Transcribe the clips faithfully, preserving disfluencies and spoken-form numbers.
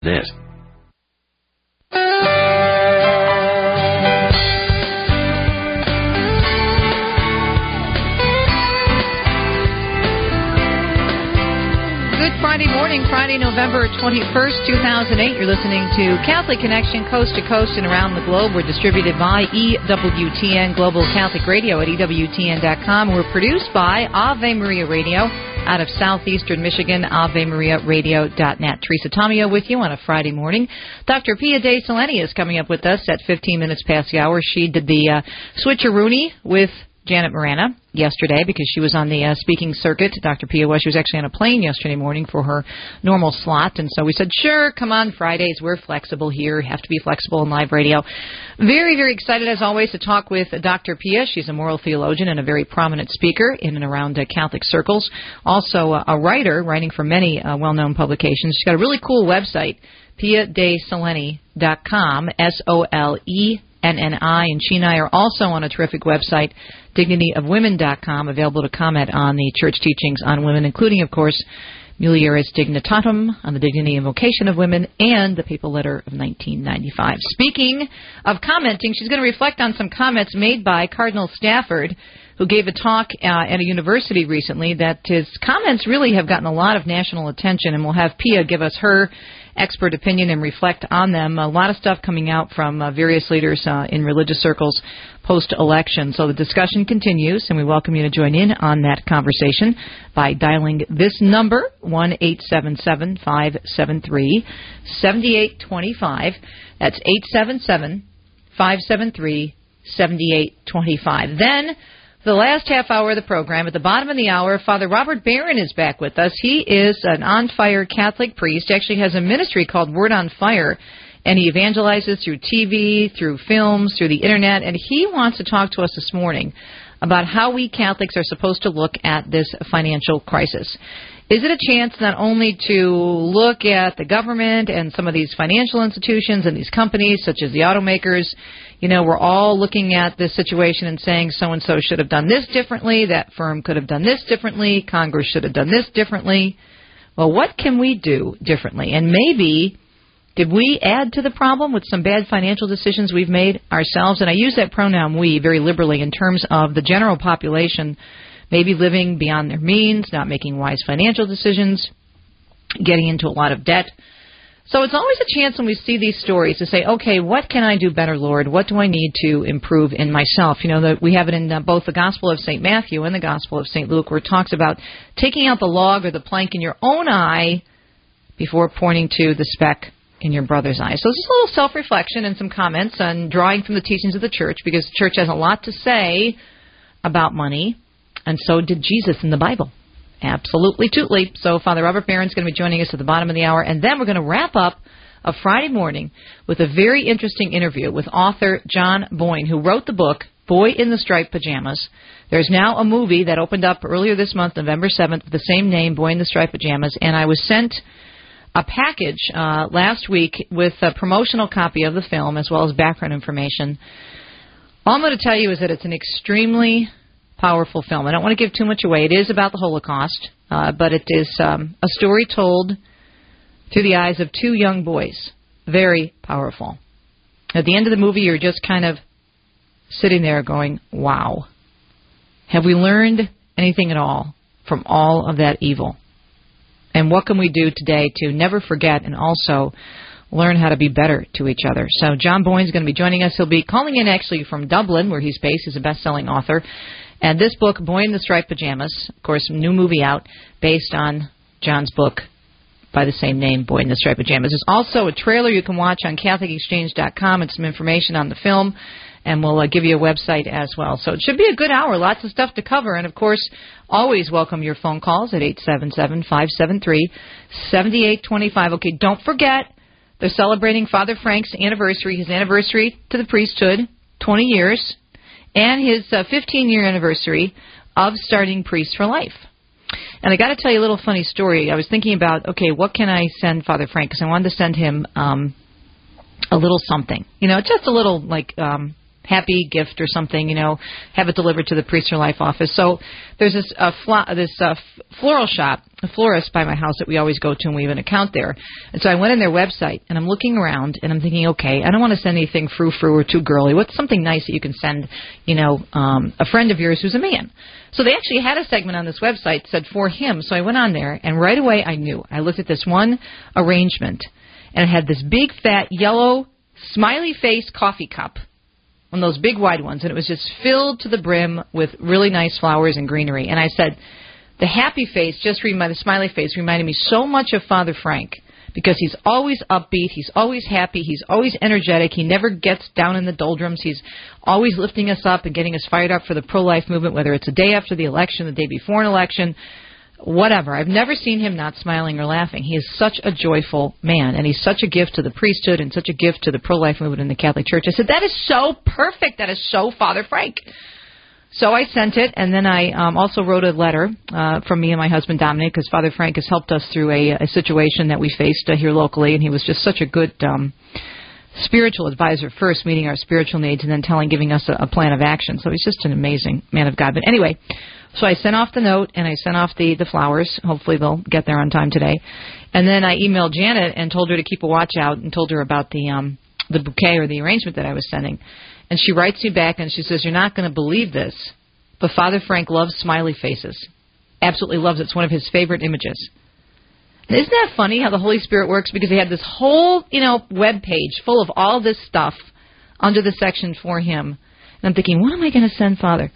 this. Friday morning, Friday, November twenty-first, two thousand eight. You're listening to Catholic Connection, coast to coast and around the globe. We're distributed by E W T N Global Catholic Radio at E W T N dot com. We're produced by Ave Maria Radio out of southeastern Michigan, Ave Maria Radio dot net. Teresa Tomeo with you on a Friday morning. Doctor Pia De Seleni is coming up with us at fifteen minutes past the hour. She did the uh, switcheroony with Janet Morana yesterday because she was on the uh, speaking circuit. Doctor Pia was. She was actually on a plane yesterday morning for her normal slot. And so we said, sure, come on, Fridays. We're flexible here. Have to be flexible in live radio. Very, very excited, as always, to talk with Doctor Pia. She's a moral theologian and a very prominent speaker in and around uh, Catholic circles. Also uh, a writer, writing for many uh, well-known publications. She's got a really cool website, Pia De Seleni dot com, S O L E N N I, and she and I are also on a terrific website, dignity of women dot com, available to comment on the church teachings on women, including, of course, Mulieris Dignitatum on the dignity and vocation of women, and the Papal Letter of nineteen ninety-five. Speaking of commenting, she's going to reflect on some comments made by Cardinal Stafford, who gave a talk uh, at a university recently that his comments really have gotten a lot of national attention, and we'll have Pia give us her expert opinion and reflect on them. A lot of stuff coming out from uh, various leaders uh, in religious circles post-election. So the discussion continues, and we welcome you to join in on that conversation by dialing this number, one eight seven seven, five seven three, seven eight two five. That's eight seven seven, five seven three, seven eight two five. Then, the last half hour of the program, at the bottom of the hour, Father Robert Barron is back with us. He is an on-fire Catholic priest. He actually has a ministry called Word on Fire, and he evangelizes through T V, through films, through the Internet, and he wants to talk to us this morning about how we Catholics are supposed to look at this financial crisis. Is it a chance not only to look at the government and some of these financial institutions and these companies, such as the automakers? You know, we're all looking at this situation and saying so-and-so should have done this differently, that firm could have done this differently, Congress should have done this differently. Well, what can we do differently? And maybe, did we add to the problem with some bad financial decisions we've made ourselves? And I use that pronoun we very liberally in terms of the general population maybe living beyond their means, not making wise financial decisions, getting into a lot of debt. So it's always a chance when we see these stories to say, okay, what can I do better, Lord? What do I need to improve in myself? You know, that we have it in uh, both the Gospel of Saint Matthew and the Gospel of Saint Luke, where it talks about taking out the log or the plank in your own eye before pointing to the speck in your brother's eye. So this is a little self-reflection and some comments on drawing from the teachings of the church, because the church has a lot to say about money, and so did Jesus in the Bible. Absolutely, tootly. So Father Robert Barron's going to be joining us at the bottom of the hour, and then we're going to wrap up a Friday morning with a very interesting interview with author John Boyne, who wrote the book Boy in the Striped Pajamas. There's now a movie that opened up earlier this month, November seventh, with the same name, Boy in the Striped Pajamas, and I was sent a package uh, last week with a promotional copy of the film as well as background information. All I'm going to tell you is that it's an extremely powerful film. I don't want to give too much away. It is about the Holocaust, uh, but it is um, a story told through the eyes of two young boys. Very powerful. At the end of the movie, you're just kind of sitting there going, wow. Have we learned anything at all from all of that evil? And what can we do today to never forget and also learn how to be better to each other? So John Boyne's going to be joining us. He'll be calling in actually from Dublin, where he's based. He's a best-selling author. And this book, Boy in the Striped Pajamas, of course, new movie out based on John's book by the same name, Boy in the Striped Pajamas. There's also a trailer you can watch on Catholic Exchange dot com and some information on the film, and we'll uh, give you a website as well. So it should be a good hour, lots of stuff to cover. And, of course, always welcome your phone calls at eight seven seven, five seven three, seven eight two five. Okay, don't forget, they're celebrating Father Frank's anniversary, his anniversary to the priesthood, twenty years. And his uh, fifteen-year anniversary of starting Priests for Life. And I got to tell you a little funny story. I was thinking about, okay, what can I send Father Frank? Because I wanted to send him um, a little something. You know, just a little, like, um, happy gift or something, you know, have it delivered to the Priest for Life office. So there's this uh, fl- this uh, f- floral shop, a florist by my house that we always go to, and we have an account there. And so I went on their website, and I'm looking around, and I'm thinking, okay, I don't want to send anything frou-frou or too girly. What's something nice that you can send, you know, um, a friend of yours who's a man? So they actually had a segment on this website that said for him. So I went on there, and right away I knew. I looked at this one arrangement, and it had this big, fat, yellow, smiley face coffee cup, one of those big, wide ones, and it was just filled to the brim with really nice flowers and greenery. And I said, the happy face, just reminded, the smiley face, reminded me so much of Father Frank, because he's always upbeat, he's always happy, he's always energetic, he never gets down in the doldrums, he's always lifting us up and getting us fired up for the pro-life movement, whether it's a day after the election, the day before an election, whatever. I've never seen him not smiling or laughing. He is such a joyful man, and he's such a gift to the priesthood and such a gift to the pro-life movement in the Catholic Church. I said, that is so perfect. That is so Father Frank. So I sent it, and then I um, also wrote a letter uh, from me and my husband, Dominic, because Father Frank has helped us through a, a situation that we faced uh, here locally, and he was just such a good um, spiritual advisor first, meeting our spiritual needs, and then telling, giving us a, a plan of action. So he's just an amazing man of God. But anyway, so I sent off the note, and I sent off the, the flowers. Hopefully they'll get there on time today. And then I emailed Janet and told her to keep a watch out and told her about the um, the bouquet or the arrangement that I was sending. And she writes me back, and she says, you're not going to believe this, but Father Frank loves smiley faces. Absolutely loves it. It's one of his favorite images. And isn't that funny how the Holy Spirit works? Because he had this whole, you know, web page full of all this stuff under the section for him. And I'm thinking, what am I going to send Father?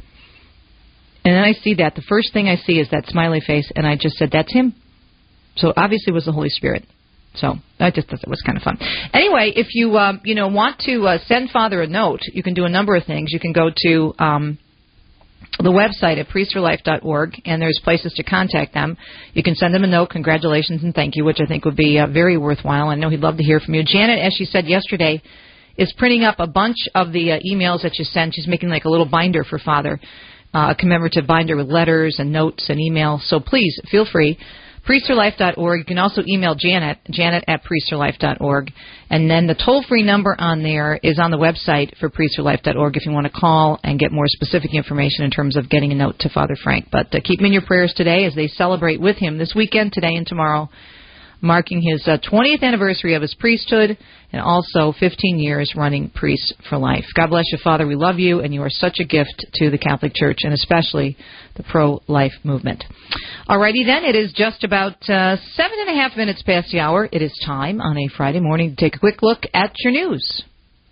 And then I see that. The first thing I see is that smiley face, and I just said, that's him. So obviously it was the Holy Spirit. So I just thought it was kind of fun. Anyway, if you, um, you know, want to uh, send Father a note, you can do a number of things. You can go to um, the website at priest for life dot org, and there's places to contact them. You can send them a note, congratulations and thank you, which I think would be uh, very worthwhile. I know he'd love to hear from you. Janet, as she said yesterday, is printing up a bunch of the uh, emails that you send. She's making like a little binder for Father, uh, a commemorative binder with letters and notes and emails. So please, feel free. priest for life dot org. You can also email Janet, Janet at priest for life dot org. And then the toll-free number on there is on the website for priest for life dot org if you want to call and get more specific information in terms of getting a note to Father Frank. But uh, keep him in your prayers today as they celebrate with him this weekend, today and tomorrow, marking his uh, twentieth anniversary of his priesthood and also fifteen years running Priests for Life. God bless you, Father. We love you, and you are such a gift to the Catholic Church and especially the pro-life movement. Alrighty then, it is just about uh, seven and a half minutes past the hour. It is time on a Friday morning to take a quick look at your news.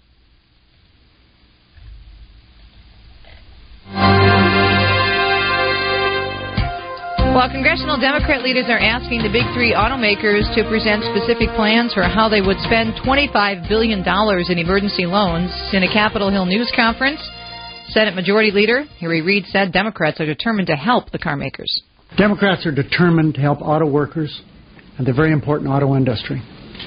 Well, congressional Democrat leaders are asking the big three automakers to present specific plans for how they would spend twenty-five billion dollars in emergency loans in a Capitol Hill news conference. Senate Majority Leader Harry Reid said Democrats are determined to help the car makers. Democrats are determined to help auto workers and the very important auto industry.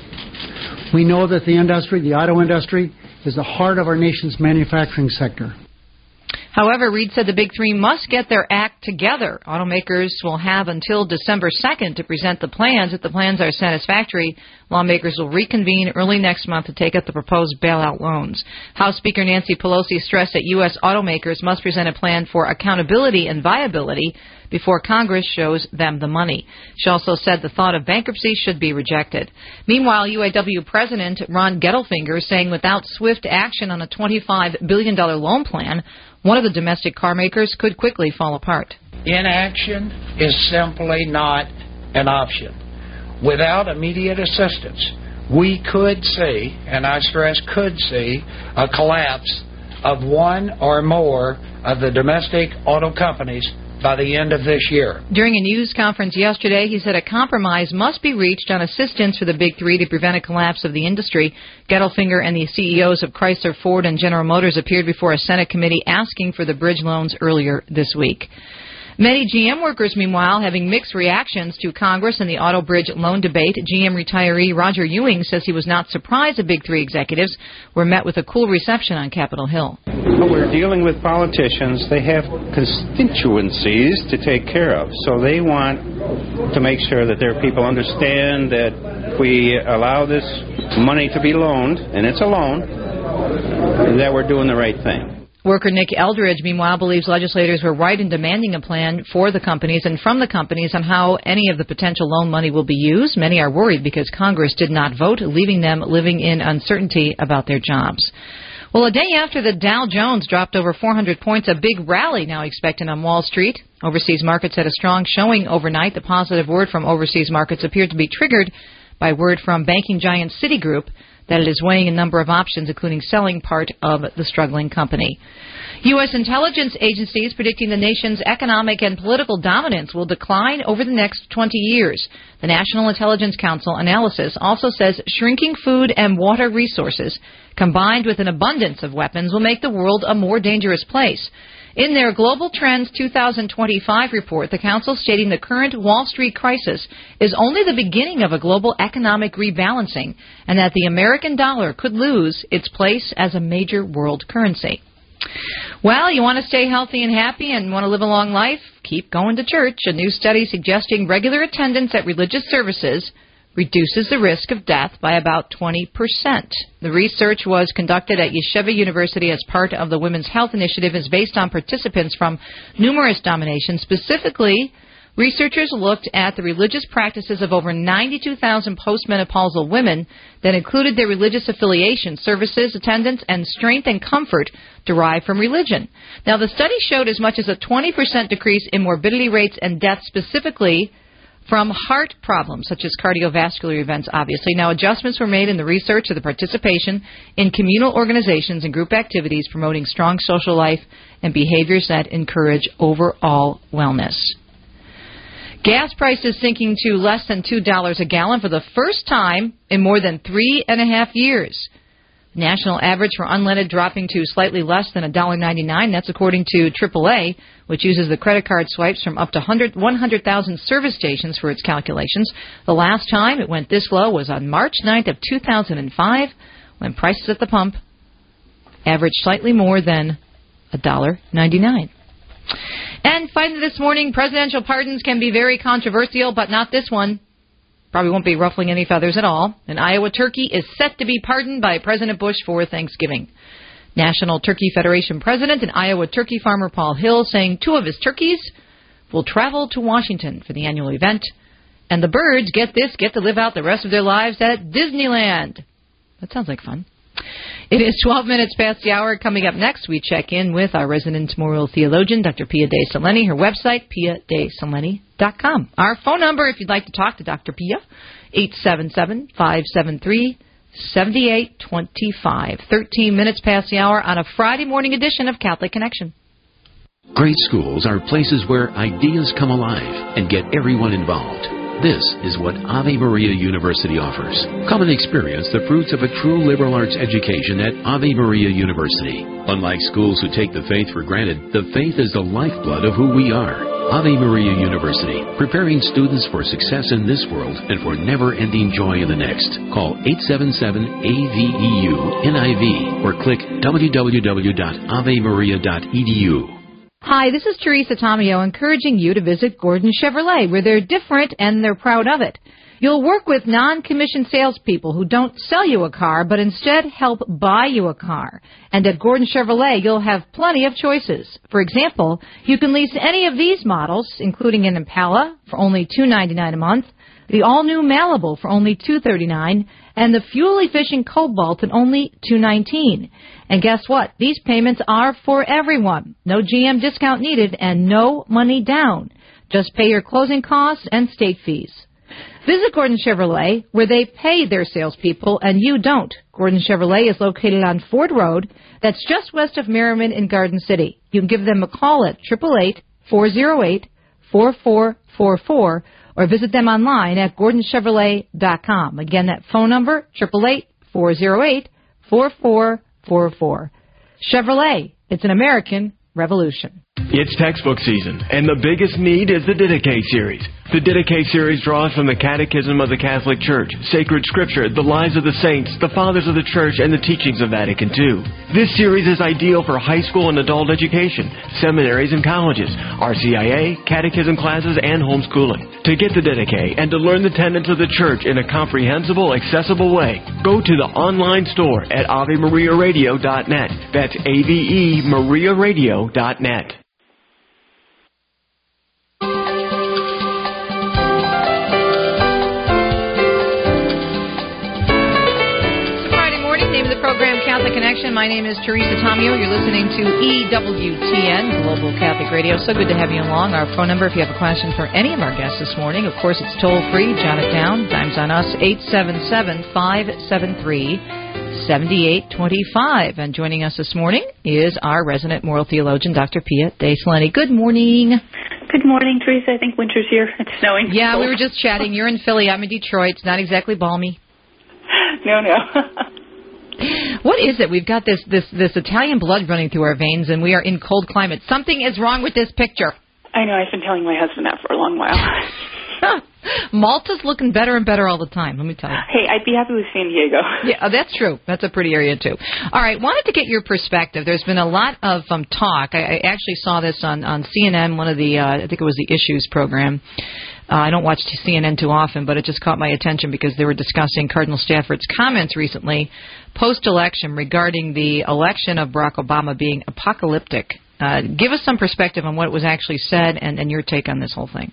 We know that the industry, the auto industry, is the heart of our nation's manufacturing sector. However, Reid said the big three must get their act together. Automakers will have until December second to present the plans. If the plans are satisfactory, lawmakers will reconvene early next month to take up the proposed bailout loans. House Speaker Nancy Pelosi stressed that U S automakers must present a plan for accountability and viability before Congress shows them the money. She also said the thought of bankruptcy should be rejected. Meanwhile, U A W President Ron Gettelfinger is saying without swift action on a twenty-five billion dollars loan plan, one of the domestic car makers could quickly fall apart. Inaction is simply not an option. Without immediate assistance, we could see, and I stress could see, a collapse of one or more of the domestic auto companies by the end of this year. During a news conference yesterday, he said a compromise must be reached on assistance for the big three to prevent a collapse of the industry. Gettelfinger and the C E Os of Chrysler, Ford, and General Motors appeared before a Senate committee asking for the bridge loans earlier this week. Many G M workers, meanwhile, having mixed reactions to Congress and the auto bridge loan debate. G M retiree Roger Ewing says he was not surprised the big three executives were met with a cool reception on Capitol Hill. But we're dealing with politicians. They have constituencies to take care of, so they want to make sure that their people understand that if we allow this money to be loaned, and it's a loan, that we're doing the right thing. Worker Nick Eldridge, meanwhile, believes legislators were right in demanding a plan for the companies and from the companies on how any of the potential loan money will be used. Many are worried because Congress did not vote, leaving them living in uncertainty about their jobs. Well, a day after the Dow Jones dropped over four hundred points, a big rally now expected on Wall Street. Overseas markets had a strong showing overnight. The positive word from overseas markets appeared to be triggered by word from banking giant Citigroup that it is weighing a number of options, including selling part of the struggling company. U S intelligence agencies predicting the nation's economic and political dominance will decline over the next twenty years. The National Intelligence Council analysis also says shrinking food and water resources, combined with an abundance of weapons, will make the world a more dangerous place. In their Global Trends two thousand twenty-five report, the Council stating the current Wall Street crisis is only the beginning of a global economic rebalancing and that the American dollar could lose its place as a major world currency. Well, you want to stay healthy and happy and want to live a long life? Keep going to church. A new study suggesting regular attendance at religious services reduces the risk of death by about twenty percent. The research was conducted at Yeshiva University as part of the Women's Health Initiative, is based on participants from numerous denominations. Specifically, researchers looked at the religious practices of over ninety-two thousand postmenopausal women that included their religious affiliation, services, attendance, and strength and comfort derived from religion. Now, the study showed as much as a twenty percent decrease in morbidity rates and death, specifically from heart problems, such as cardiovascular events, obviously. Now, adjustments were made in the research of the participation in communal organizations and group activities promoting strong social life and behaviors that encourage overall wellness. Gas prices sinking to less than two dollars a gallon for the first time in more than three and a half years. National average for unleaded dropping to slightly less than one dollar ninety-nine. That's according to triple A, which uses the credit card swipes from up to one hundred thousand service stations for its calculations. The last time it went this low was on March ninth of two thousand five, when prices at the pump averaged slightly more than one dollar ninety-nine. And finally this morning, presidential pardons can be very controversial, but not this one. Probably won't be ruffling any feathers at all. An Iowa turkey is set to be pardoned by President Bush for Thanksgiving. National Turkey Federation president and Iowa turkey farmer Paul Hill saying two of his turkeys will travel to Washington for the annual event. And the birds, get this, get to live out the rest of their lives at Disneyland. That sounds like fun. It is twelve minutes past the hour. Coming up next, we check in with our resident moral theologian, Doctor Pia De Saleni. Her website, pia de saleni dot com. Our phone number, if you'd like to talk to Doctor Pia, eight seven seven, five seven three, seven eight two five. thirteen minutes past the hour on a Friday morning edition of Catholic Connection. Great schools are places where ideas come alive and get everyone involved. This is what Ave Maria University offers. Come and experience the fruits of a true liberal arts education at Ave Maria University. Unlike schools who take the faith for granted, the faith is the lifeblood of who we are. Ave Maria University, preparing students for success in this world and for never-ending joy in the next. Call eight seven seven A V E U N I V or click w w w dot ave maria dot e d u. Hi, this is Teresa Tomeo encouraging you to visit Gordon Chevrolet, where they're different and they're proud of it. You'll work with non-commissioned salespeople who don't sell you a car, but instead help buy you a car. And at Gordon Chevrolet, you'll have plenty of choices. For example, you can lease any of these models, including an Impala for only two hundred ninety-nine dollars a month, the all-new Malibu for only two hundred thirty-nine dollars, and the fuel-efficient Cobalt at only two hundred nineteen dollars. And guess what? These payments are for everyone. No G M discount needed and no money down. Just pay your closing costs and state fees. Visit Gordon Chevrolet, where they pay their salespeople and you don't. Gordon Chevrolet is located on Ford Road. That's just west of Merriman in Garden City. You can give them a call at eight eight eight, four oh eight, four four four four or visit them online at gordon chevrolet dot com. Again, that phone number, eight eight eight, four oh eight, four four four four. Chevrolet, it's an American revolution. It's textbook season, and the biggest need is the Didache series. The Didache series draws from the Catechism of the Catholic Church, sacred scripture, the lives of the saints, the fathers of the Church, and the teachings of Vatican Two. This series is ideal for high school and adult education, seminaries and colleges, R C I A, catechism classes, and homeschooling. To get the Didache and to learn the tenets of the Church in a comprehensible, accessible way, go to the online store at ave maria radio dot net. That's A V E maria radio dot net. Program Catholic Connection. My name is Teresa Tomeo. You're listening to E W T N, Global Catholic Radio. So good to have you along. Our phone number, if you have a question for any of our guests this morning, of course, it's toll-free. Jot it down. Time's on us, eight seven seven, five seven three, seven eight two five. And joining us this morning is our resident moral theologian, Doctor Pia De Selene. Good morning. Good morning, Teresa. I think winter's here. It's snowing. Yeah, we were just chatting. You're in Philly. I'm in Detroit. It's not exactly balmy. No, no. What is it? We've got this, this, this Italian blood running through our veins, and we are in cold climates. Something is wrong with this picture. I know. I've been telling my husband that for a long while. Malta's looking better and better all the time, let me tell you. Hey, I'd be happy with San Diego. Yeah, that's true. That's a pretty area, too. All right, wanted to get your perspective. There's been a lot of um, talk. I, I actually saw this on, on C N N, one of the, uh, I think it was the Issues program. Uh, I don't watch C N N too often, but it just caught my attention because they were discussing Cardinal Stafford's comments recently, post-election, regarding the election of Barack Obama being apocalyptic. Uh, give us some perspective on what was actually said and, and your take on this whole thing.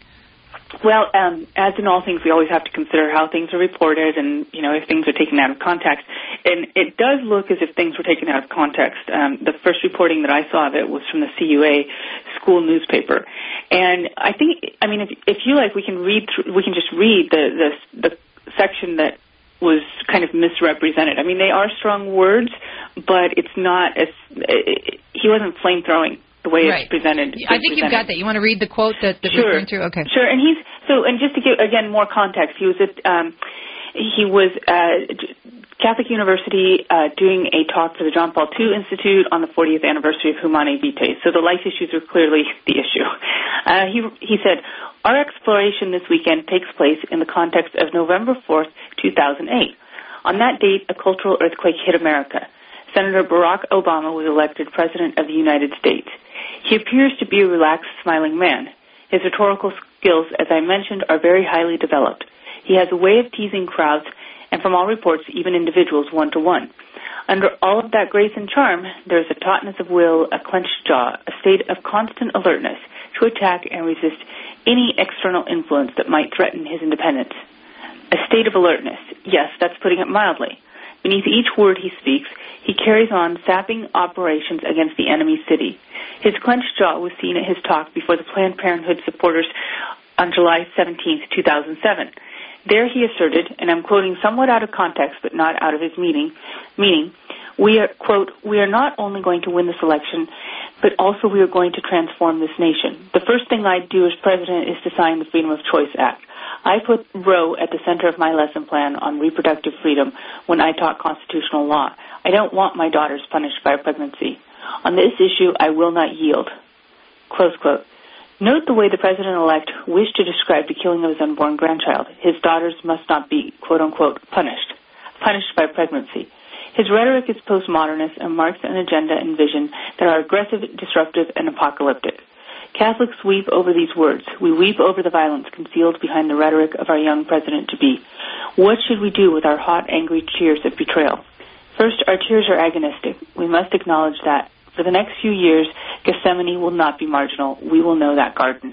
Well, um, as in all things, we always have to consider how things are reported and, you know, if things are taken out of context. And it does look as if things were taken out of context. Um, the first reporting that I saw of it was from the C U A school newspaper. And I think, I mean, if, if you like, we can read through, we can just read the, the, the section that was kind of misrepresented. I mean, they are strong words, but it's not as, it, he wasn't flamethrowing the way right. it's presented. I think presented. You've got that. You want to read the quote that, that sure. we're going through? Okay. Sure. And he's, so, and just to give, again, more context, he was at, um, he was at Catholic University uh, doing a talk for the John Paul the Second Institute on the fortieth anniversary of Humanae Vitae. So the life issues are clearly the issue. Uh, he, he said, our exploration this weekend takes place in the context of November fourth, two thousand eight. On that date, a cultural earthquake hit America. Senator Barack Obama was elected President of the United States. He appears to be a relaxed, smiling man. His rhetorical skills, as I mentioned, are very highly developed. He has a way of teasing crowds, and from all reports, even individuals one-to-one. Under all of that grace and charm, there is a tautness of will, a clenched jaw, a state of constant alertness to attack and resist any external influence that might threaten his independence. A state of alertness. Yes, that's putting it mildly. Beneath each word he speaks, he carries on sapping operations against the enemy city. His clenched jaw was seen at his talk before the Planned Parenthood supporters on July seventeenth, two thousand seven. There he asserted, and I'm quoting somewhat out of context but not out of his meaning, meaning, we are, quote, we are not only going to win this election, but also we are going to transform this nation. The first thing I'd do as president is to sign the Freedom of Choice Act. I put Roe at the center of my lesson plan on reproductive freedom when I taught constitutional law. I don't want my daughters punished by pregnancy. On this issue, I will not yield. Close quote. Note the way the president-elect wished to describe the killing of his unborn grandchild. His daughters must not be, quote-unquote, punished. Punished by pregnancy. His rhetoric is postmodernist and marks an agenda and vision that are aggressive, disruptive, and apocalyptic. Catholics weep over these words. We weep over the violence concealed behind the rhetoric of our young president-to-be. What should we do with our hot, angry tears of betrayal? First, our tears are agonistic. We must acknowledge that. For the next few years, Gethsemane will not be marginal. We will know that garden.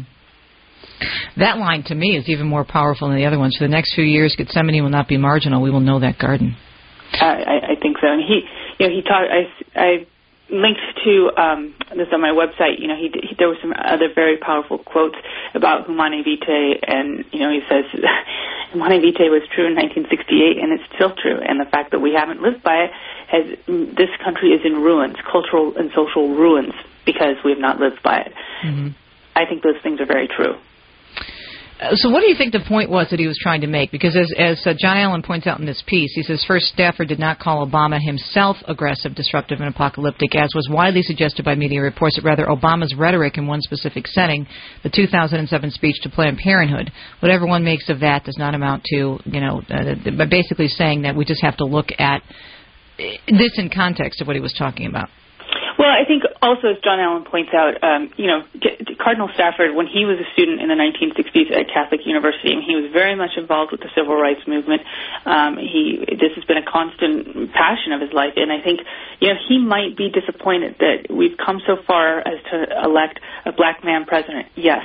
Mm. That line, to me, is even more powerful than the other ones. For the next few years, Gethsemane will not be marginal. We will know that garden. Uh, I, I think so. And he, you know, he taught. I, I linked to um, this on my website. You know, he, he there were some other very powerful quotes about Humanae Vitae, and you know, he says Humanae Vitae was true in nineteen sixty-eight, and it's still true. And the fact that we haven't lived by it has this country is in ruins, cultural and social ruins, because we have not lived by it. Mm-hmm. I think those things are very true. Uh, so what do you think the point was that he was trying to make? Because as, as uh, John Allen points out in this piece, he says, first, Stafford did not call Obama himself aggressive, disruptive, and apocalyptic, as was widely suggested by media reports, but rather Obama's rhetoric in one specific setting, the two thousand seven speech to Planned Parenthood. Whatever one makes of that does not amount to, you know, uh, basically saying that we just have to look at this in context of what he was talking about. Well, I think also, as John Allen points out, um, you know, Cardinal Stafford, when he was a student in the nineteen sixties at Catholic University, and he was very much involved with the civil rights movement. Um, he, this has been a constant passion of his life, and I think, you know, he might be disappointed that we've come so far as to elect a black man president. Yes,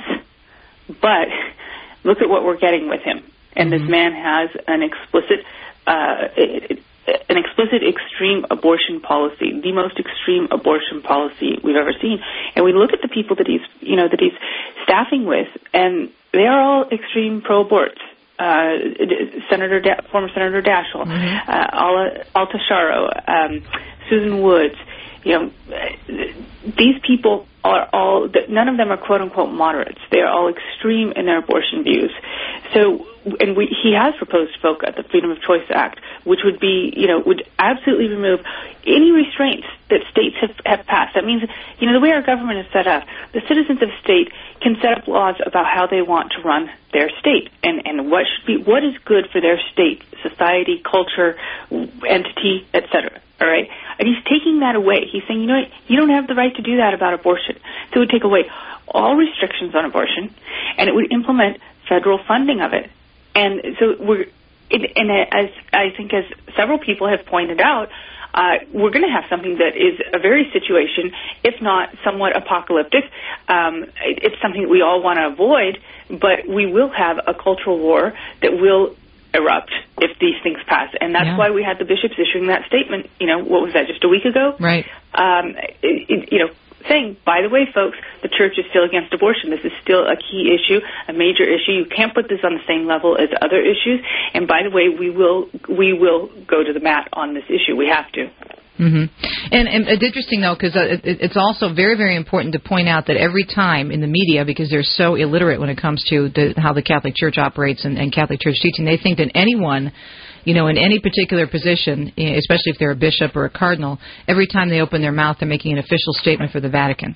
but look at what we're getting with him, and mm-hmm. this man has an explicit. Uh, it, it, an explicit extreme abortion policy, the most extreme abortion policy we've ever seen. And we look at the people that he's, you know, that he's staffing with, and they are all extreme pro-abort. Uh, Senator, da- former Senator Daschle, mm-hmm. uh, Alta Sharo, um, Susan Woods. You know, these people are all, none of them are quote-unquote moderates. They are all extreme in their abortion views. So, and we, he has proposed FOCA, the Freedom of Choice Act, which would be, you know, would absolutely remove any restraints that states have, have passed. That means, you know, the way our government is set up, the citizens of state can set up laws about how they want to run their state and, and what should be, what is good for their state, society, culture, entity, et cetera. All right? And he's taking that away. He's saying, you know what, you don't have the right to do that about abortion. So it would take away all restrictions on abortion, and it would implement federal funding of it. And so we're, and as I think as several people have pointed out, uh, we're going to have something that is a very situation, if not somewhat apocalyptic. Um, it's something that we all want to avoid, but we will have a cultural war that will erupt if these things pass. And that's yeah. why we had the bishops issuing that statement, you know, what was that, just a week ago? Right. Um, it, it, you know, saying, by the way, folks, the church is still against abortion. This is still a key issue, a major issue. You can't put this on the same level as other issues. And by the way, we will we will go to the mat on this issue. We have to. Mm-hmm. And, and it's interesting, though, because uh, it, it's also very, very important to point out that every time in the media, because they're so illiterate when it comes to the, how the Catholic Church operates and, and Catholic Church teaching, they think that anyone, you know, in any particular position, especially if they're a bishop or a cardinal, every time they open their mouth, they're making an official statement for the Vatican.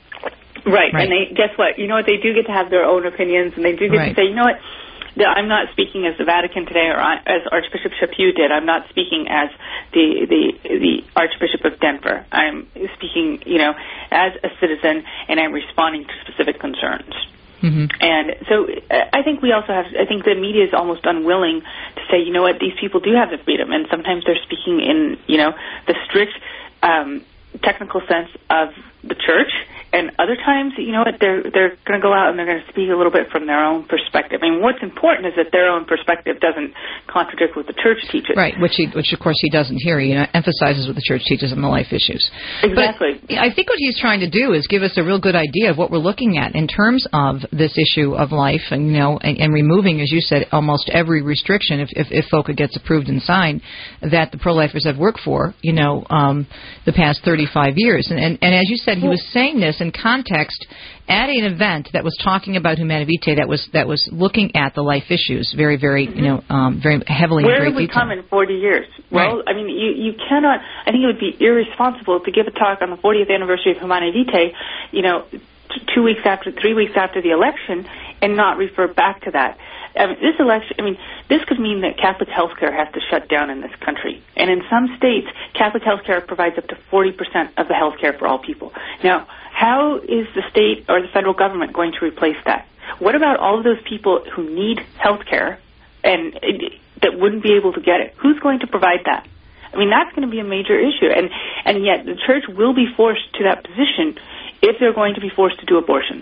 Right. right. And they, guess what? You know what? They do get to have their own opinions, and they do get right. to say, you know what? I'm not speaking as the Vatican today, or as Archbishop Chaput did. I'm not speaking as the, the the Archbishop of Denver. I'm speaking, you know, as a citizen, and I'm responding to specific concerns. Mm-hmm. And so I think we also have, I think the media is almost unwilling to say, you know what, these people do have the freedom, and sometimes they're speaking in, you know, the strict um, technical sense of the church. And other times, you know what, they're they're going to go out and they're going to speak a little bit from their own perspective. I mean, what's important is that their own perspective doesn't contradict what the church teaches. Right, which he, which of course he doesn't here. He emphasizes what the church teaches on the life issues. Exactly. But I think what he's trying to do is give us a real good idea of what we're looking at in terms of this issue of life, and you know, and, and removing, as you said, almost every restriction if if, if FOCA gets approved and signed that the pro-lifers have worked for, you know, um, the past thirty-five years. And, and and as you said, he was saying this in context at an event that was talking about Humanae Vitae, that was that was looking at the life issues very, very, you know, um, very heavily. Where in have we detail. come in forty years? Well, right. I mean, you you cannot. I think it would be irresponsible to give a talk on the fortieth anniversary of Humanae Vitae, you know, t- two weeks after, three weeks after the election, and not refer back to that. I mean, this election, I mean, this could mean that Catholic healthcare has to shut down in this country. And in some states, Catholic healthcare provides up to forty percent of the healthcare for all people. Now, how is the state or the federal government going to replace that? What about all of those people who need healthcare and that wouldn't be able to get it? Who's going to provide that? I mean, that's going to be a major issue. And, and yet the church will be forced to that position if they're going to be forced to do abortions.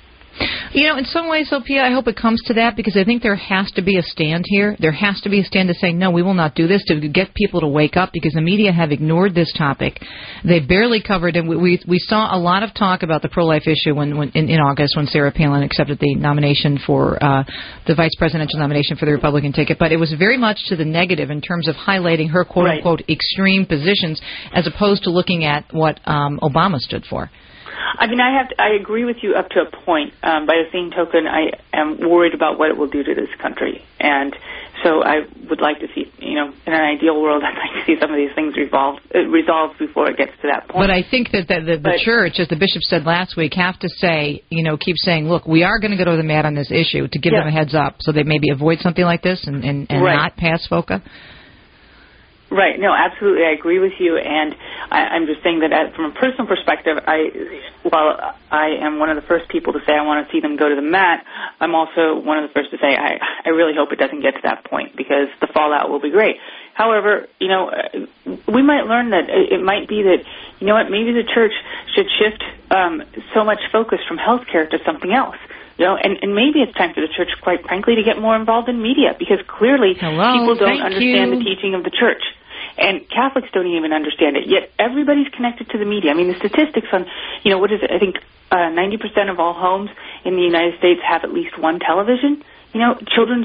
You know, in some ways, Sophia, I hope it comes to that, because I think there has to be a stand here. There has to be a stand to say, no, we will not do this, to get people to wake up, because the media have ignored this topic. They barely covered it. We, we, we saw a lot of talk about the pro-life issue when, when in, in August when Sarah Palin accepted the nomination for uh, the vice presidential nomination for the Republican ticket. But it was very much to the negative in terms of highlighting her quote-unquote right. extreme positions, as opposed to looking at what um, Obama stood for. I mean, I have to, I agree with you up to a point. Um, by the same token, I am worried about what it will do to this country, and so I would like to see, you know, in an ideal world, I'd like to see some of these things resolved, uh, resolved before it gets to that point. But I think that the, the, the but, church, as the bishop said last week, have to say, you know, keep saying, look, we are going to go to the mat on this issue to give yeah. them a heads up so they maybe avoid something like this and, and, and right. not pass FOCA. Right. No, absolutely. I agree with you. And I, I'm just saying that uh, from a personal perspective, I, while I am one of the first people to say I want to see them go to the mat, I'm also one of the first to say I, I really hope it doesn't get to that point because the fallout will be great. However, you know, we might learn that it might be that, you know what, maybe the church should shift um, so much focus from healthcare to something else. You know, and, and maybe it's time for the church, quite frankly, to get more involved in media because clearly Hello, people don't understand you. the teaching of the church. And Catholics don't even understand it. Yet everybody's connected to the media. I mean, the statistics on, you know, what is it? I think uh, ninety percent of all homes in the United States have at least one television. You know, children's,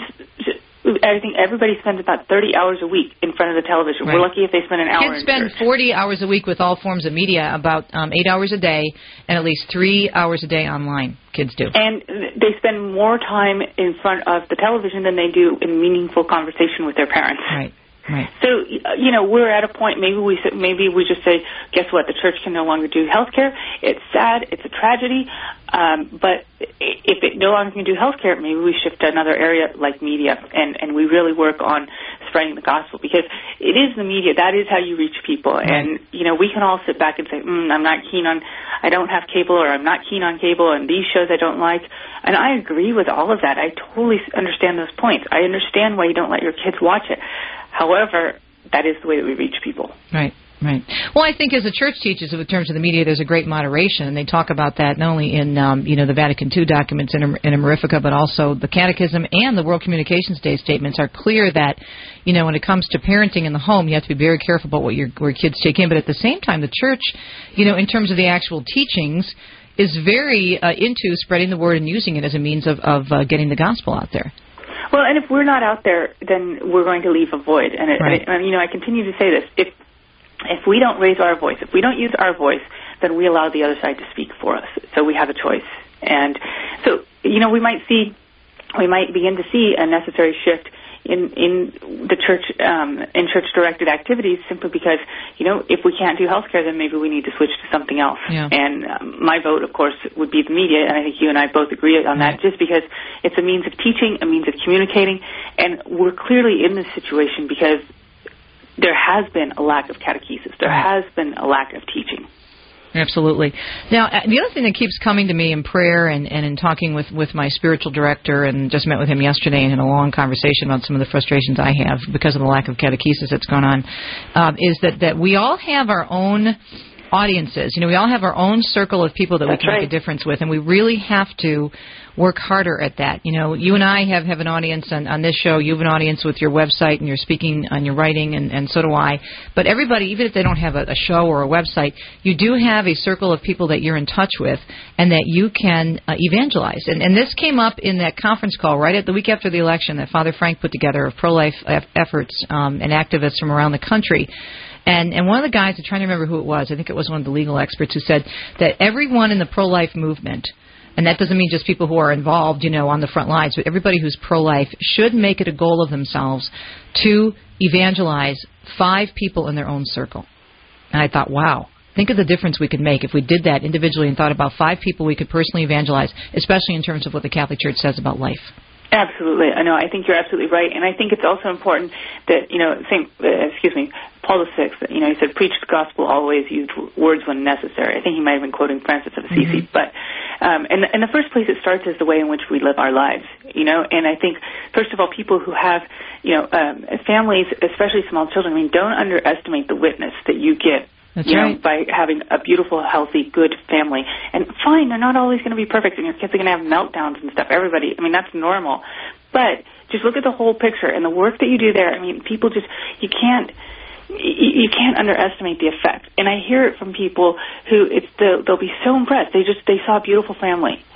I think everybody spends about thirty hours a week in front of the television. Right. We're lucky if they spend an hour Kids in spend church. forty hours a week with all forms of media, about um, eight hours a day, and at least three hours a day online. Kids do. And they spend more time in front of the television than they do in meaningful conversation with their parents. Right. Right. So, you know, we're at a point, maybe we maybe we just say, guess what, the church can no longer do health care. It's sad, it's a tragedy, um, but if it no longer can do health care, maybe we shift to another area like media, and, and we really work on spreading the gospel, because it is the media, that is how you reach people. Right. And, you know, we can all sit back and say, mm, I'm not keen on, I don't have cable, or I'm not keen on cable, and these shows I don't like. And I agree with all of that. I totally understand those points. I understand why you don't let your kids watch it. However, that is the way that we reach people. Right, right. Well, I think as the church teaches in terms of the media, there's a great moderation, and they talk about that not only in um, you know the Vatican Two documents in Amerifica, but also the Catechism and the World Communications Day statements are clear that, you know, when it comes to parenting in the home, you have to be very careful about what your, your kids take in. But at the same time, the church, you know, in terms of the actual teachings, is very uh, into spreading the word and using it as a means of, of uh, getting the gospel out there. Well, and if we're not out there, then we're going to leave a void. And, it, right. and, you know, I continue to say this. If if we don't raise our voice, if we don't use our voice, then we allow the other side to speak for us. So we have a choice. And so, you know, we might see, we might begin to see a necessary shift in, in the church, um, in church-directed activities, simply because, you know, if we can't do healthcare, then maybe we need to switch to something else. Yeah. And um, my vote, of course, would be the media, and I think you and I both agree on that, just because it's a means of teaching, a means of communicating, and we're clearly in this situation because there has been a lack of catechesis. There has been a lack of teaching. Absolutely. Now, the other thing that keeps coming to me in prayer and, and in talking with, with my spiritual director, and just met with him yesterday and had a long conversation about some of the frustrations I have because of the lack of catechesis that's gone on, um, is that, that we all have our own audiences. You know, we all have our own circle of people that That's we can right. make a difference with, and we really have to work harder at that. You know, you and I have, have an audience on, on this show. You have an audience with your website and your speaking and your writing, and, and so do I. But everybody, even if they don't have a, a show or a website, you do have a circle of people that you're in touch with and that you can uh, evangelize. And, and this came up in that conference call right at the week after the election that Father Frank put together of pro-life efforts um, and activists from around the country. And, and one of the guys, I'm trying to remember who it was, I think it was one of the legal experts, who said that everyone in the pro-life movement, and that doesn't mean just people who are involved, you know, on the front lines, but everybody who's pro-life should make it a goal of themselves to evangelize five people in their own circle. And I thought, wow, think of the difference we could make if we did that individually and thought about five people we could personally evangelize, especially in terms of what the Catholic Church says about life. Absolutely. I know. I think you're absolutely right. And I think it's also important that, you know, Saint, uh, excuse me, Paul the Sixth, you know, he said, preach the gospel, always use words when necessary. I think he might have been quoting Francis of Assisi. Mm-hmm. But um, in, in the first place, it starts as the way in which we live our lives, you know. And I think, first of all, people who have, you know, um, families, especially small children, I mean, don't underestimate the witness that you get. That's you right. know, by having a beautiful, healthy, good family. And fine, they're not always going to be perfect, and your kids are going to have meltdowns and stuff. Everybody, I mean, that's normal. But just look at the whole picture and the work that you do there. I mean, people just, you can't, you, you can't underestimate the effect. And I hear it from people who, it's the, they'll be so impressed. They just, they saw a beautiful family.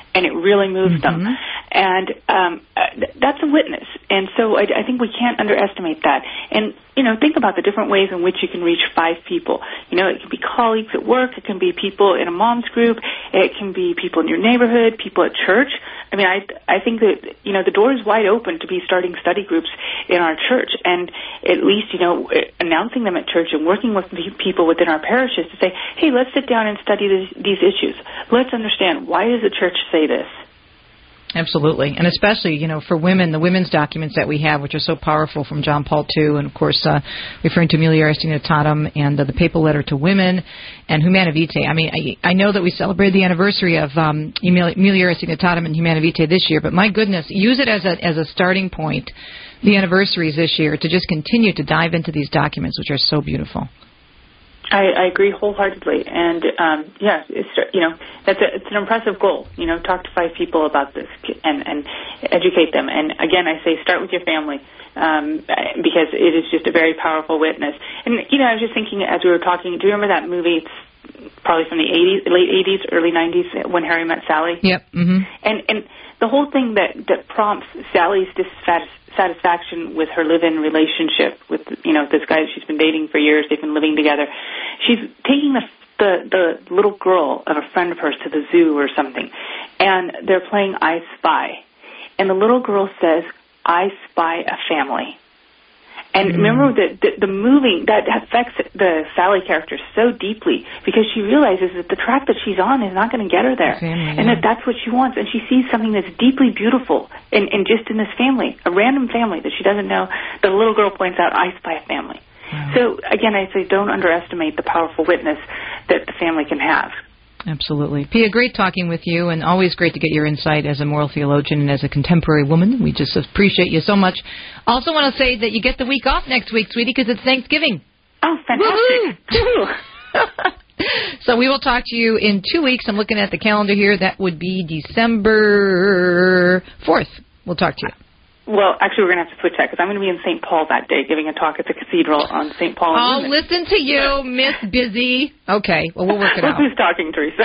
and it really moves mm-hmm. them. And um, that's a witness. And so I, I think we can't underestimate that. And, you know, think about the different ways in which you can reach five people. You know, it can be colleagues at work. It can be people in a mom's group. It can be people in your neighborhood, people at church. I mean, I I think that, you know, the door is wide open to be starting study groups in our church. And at least, you know, announcing them at church and working with people within our parishes to say, hey, let's sit down and study this, these issues. Let's understand, why does the church say this? Absolutely. And especially, you know, for women, the women's documents that we have, which are so powerful from John Paul the Second, and, of course, uh, referring to Aemilia Arsenietatem and uh, the Papal Letter to Women and Humanae Vitae. I mean, I, I know that we celebrated the anniversary of um, Aemilia Arsenietatem and Humanae Vitae this year, but my goodness, use it as a, as a starting point, the anniversaries this year, to just continue to dive into these documents, which are so beautiful. I, I agree wholeheartedly, and um, yeah, it's, you know, that's a, it's an impressive goal. You know, talk to five people about this and, and educate them. And again, I say start with your family um, because it is just a very powerful witness. And you know, I was just thinking as we were talking. Do you remember that movie? It's probably from the eighties, late eighties, early nineties, When Harry Met Sally. Yep. Mm-hmm. And and the whole thing that that prompts Sally's dissatisfaction with her live-in relationship with, you know, this guy she's been dating for years. They've been living together. She's taking the the the little girl of a friend of hers to the zoo or something, and they're playing I Spy, and the little girl says, "I spy a family." And mm. remember that the, the moving, that affects the Sally character so deeply because she realizes that the track that she's on is not going to get her there. Family, and yeah. that that's what she wants. And she sees something that's deeply beautiful in, in just in this family, a random family that she doesn't know. The little girl points out, I spy a family. Wow. So, again, I say don't underestimate the powerful witness that the family can have. Absolutely. Pia, great talking with you, and always great to get your insight as a moral theologian and as a contemporary woman. We just appreciate you so much. Also want to say that you get the week off next week, sweetie, because it's Thanksgiving. Oh, fantastic. So we will talk to you in two weeks. I'm looking at the calendar here. That would be December fourth. We'll talk to you. Well, actually, we're going to have to switch that because I'm going to be in Saint Paul that day giving a talk at the cathedral on Saint Paul. Oh, listen to you, Miss Busy. Okay, well, we'll work it Look out. who's talking, Teresa.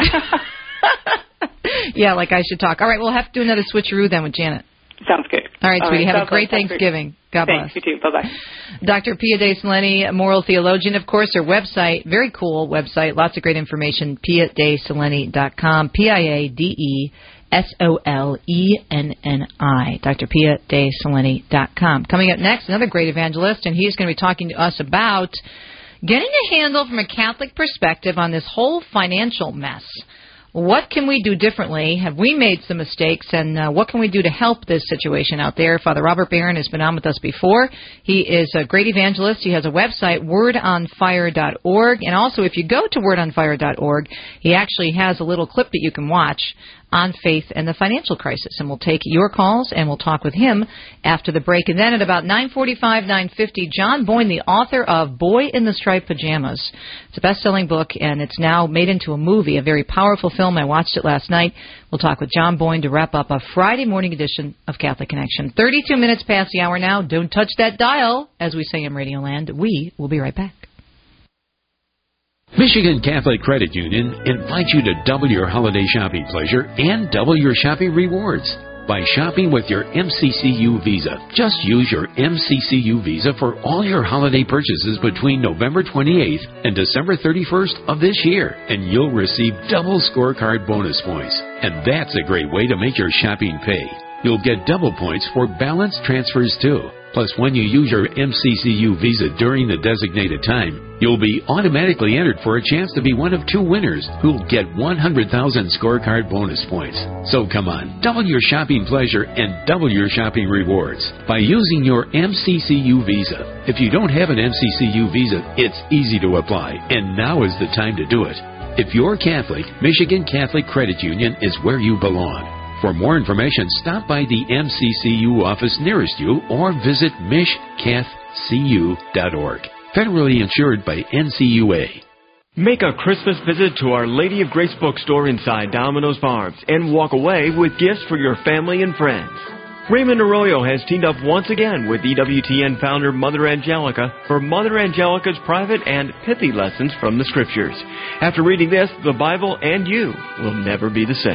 Yeah, like I should talk. All right, we'll have to do another switcheroo then with Janet. Sounds good. All right, All sweetie. right, Have a great sounds Thanksgiving. Great. God Thanks, bless. you too. Bye-bye. Doctor Pia de Seleni, moral theologian. Of course, her website, very cool website, lots of great information, pia de seleni dot com, P I A D E S O L E N N I, D R pia de seleni dot com. Coming up next, another great evangelist, and he's going to be talking to us about getting a handle from a Catholic perspective on this whole financial mess. What can we do differently? Have we made some mistakes? And uh, what can we do to help this situation out there? Father Robert Barron has been on with us before. He is a great evangelist. He has a website, word on fire dot org. And also, if you go to word on fire dot org, he actually has a little clip that you can watch on faith and the financial crisis. And we'll take your calls, and we'll talk with him after the break. And then at about nine forty-five, nine fifty, John Boyne, the author of Boy in the Striped Pajamas. It's a best-selling book, and it's now made into a movie, a very powerful film. I watched it last night. We'll talk with John Boyne to wrap up a Friday morning edition of Catholic Connection. thirty-two minutes past the hour now. Don't touch that dial, as we say in Radioland. We will be right back. Michigan Catholic Credit Union invites you to double your holiday shopping pleasure and double your shopping rewards by shopping with your M C C U Visa. Just use your M C C U Visa for all your holiday purchases between November twenty-eighth and December thirty-first of this year, and you'll receive double scorecard bonus points. And that's a great way to make your shopping pay. You'll get double points for balance transfers, too. Plus, when you use your M C C U Visa during the designated time, you'll be automatically entered for a chance to be one of two winners who'll get one hundred thousand scorecard bonus points. So come on, double your shopping pleasure and double your shopping rewards by using your M C C U Visa. If you don't have an M C C U Visa, it's easy to apply, and now is the time to do it. If you're Catholic, Michigan Catholic Credit Union is where you belong. For more information, stop by the M C C U office nearest you or visit mich cath c u dot org. Federally insured by N C U A. Make a Christmas visit to Our Lady of Grace bookstore inside Domino's Farms and walk away with gifts for your family and friends. Raymond Arroyo has teamed up once again with E W T N founder Mother Angelica for Mother Angelica's private and pithy lessons from the Scriptures. After reading this, the Bible and you will never be the same.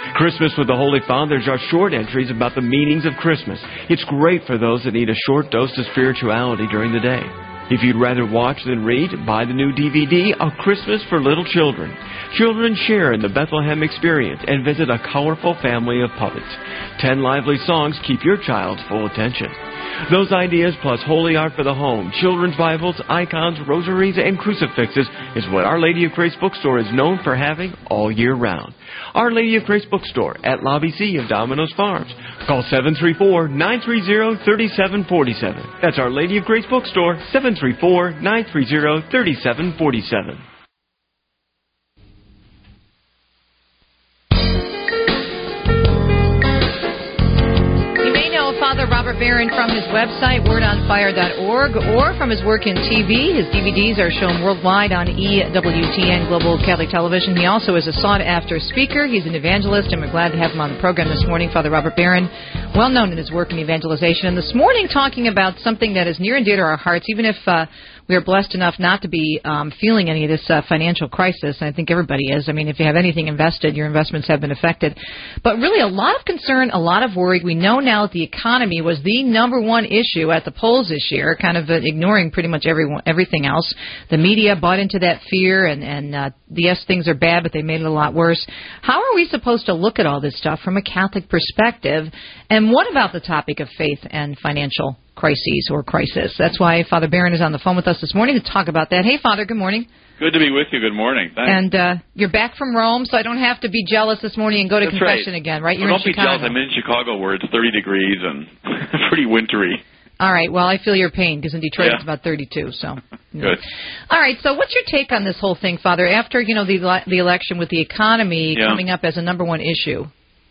Christmas with the Holy Fathers are short entries about the meanings of Christmas. It's great for those that need a short dose of spirituality during the day. If you'd rather watch than read, buy the new D V D, A Christmas for Little Children. Children share in the Bethlehem experience and visit a colorful family of puppets. Ten lively songs keep your child's full attention. Those ideas plus holy art for the home, children's Bibles, icons, rosaries, and crucifixes is what Our Lady of Grace Bookstore is known for having all year round. Our Lady of Grace Bookstore at Lobby C of Domino's Farms. Call seven three four, nine three zero, three seven four seven. That's Our Lady of Grace Bookstore, seven three four, nine three zero, three seven four seven. Father Robert Barron from his website, word on fire dot org, or from his work in T V. His D V Ds are shown worldwide on E W T N Global Catholic Television. He also is a sought-after speaker. He's an evangelist, and we're glad to have him on the program this morning. Father Robert Barron, well known in his work in evangelization. And this morning talking about something that is near and dear to our hearts, even if uh, we are blessed enough not to be um, feeling any of this uh, financial crisis. And I think everybody is. I mean, if you have anything invested, your investments have been affected. But really a lot of concern, a lot of worry. We know now that the economy was the number one issue at the polls this year, kind of uh, ignoring pretty much everyone, everything else. The media bought into that fear, and, and uh, yes, things are bad, but they made it a lot worse. How are we supposed to look at all this stuff from a Catholic perspective? And what about the topic of faith and financial crises or crisis? That's why Father Barron is on the phone with us this morning to talk about that. Hey, Father, good morning. Good to be with you. Good morning. Thanks. And uh, you're back from Rome, so I don't have to be jealous this morning and go to That's confession right. again, right? You're well, in don't Chicago. be jealous. I'm in Chicago where it's thirty degrees and pretty wintry. All right. Well, I feel your pain because in Detroit yeah. it's about thirty-two. So good. All right. So what's your take on this whole thing, Father? After you know the the election with the economy yeah. coming up as a number one issue.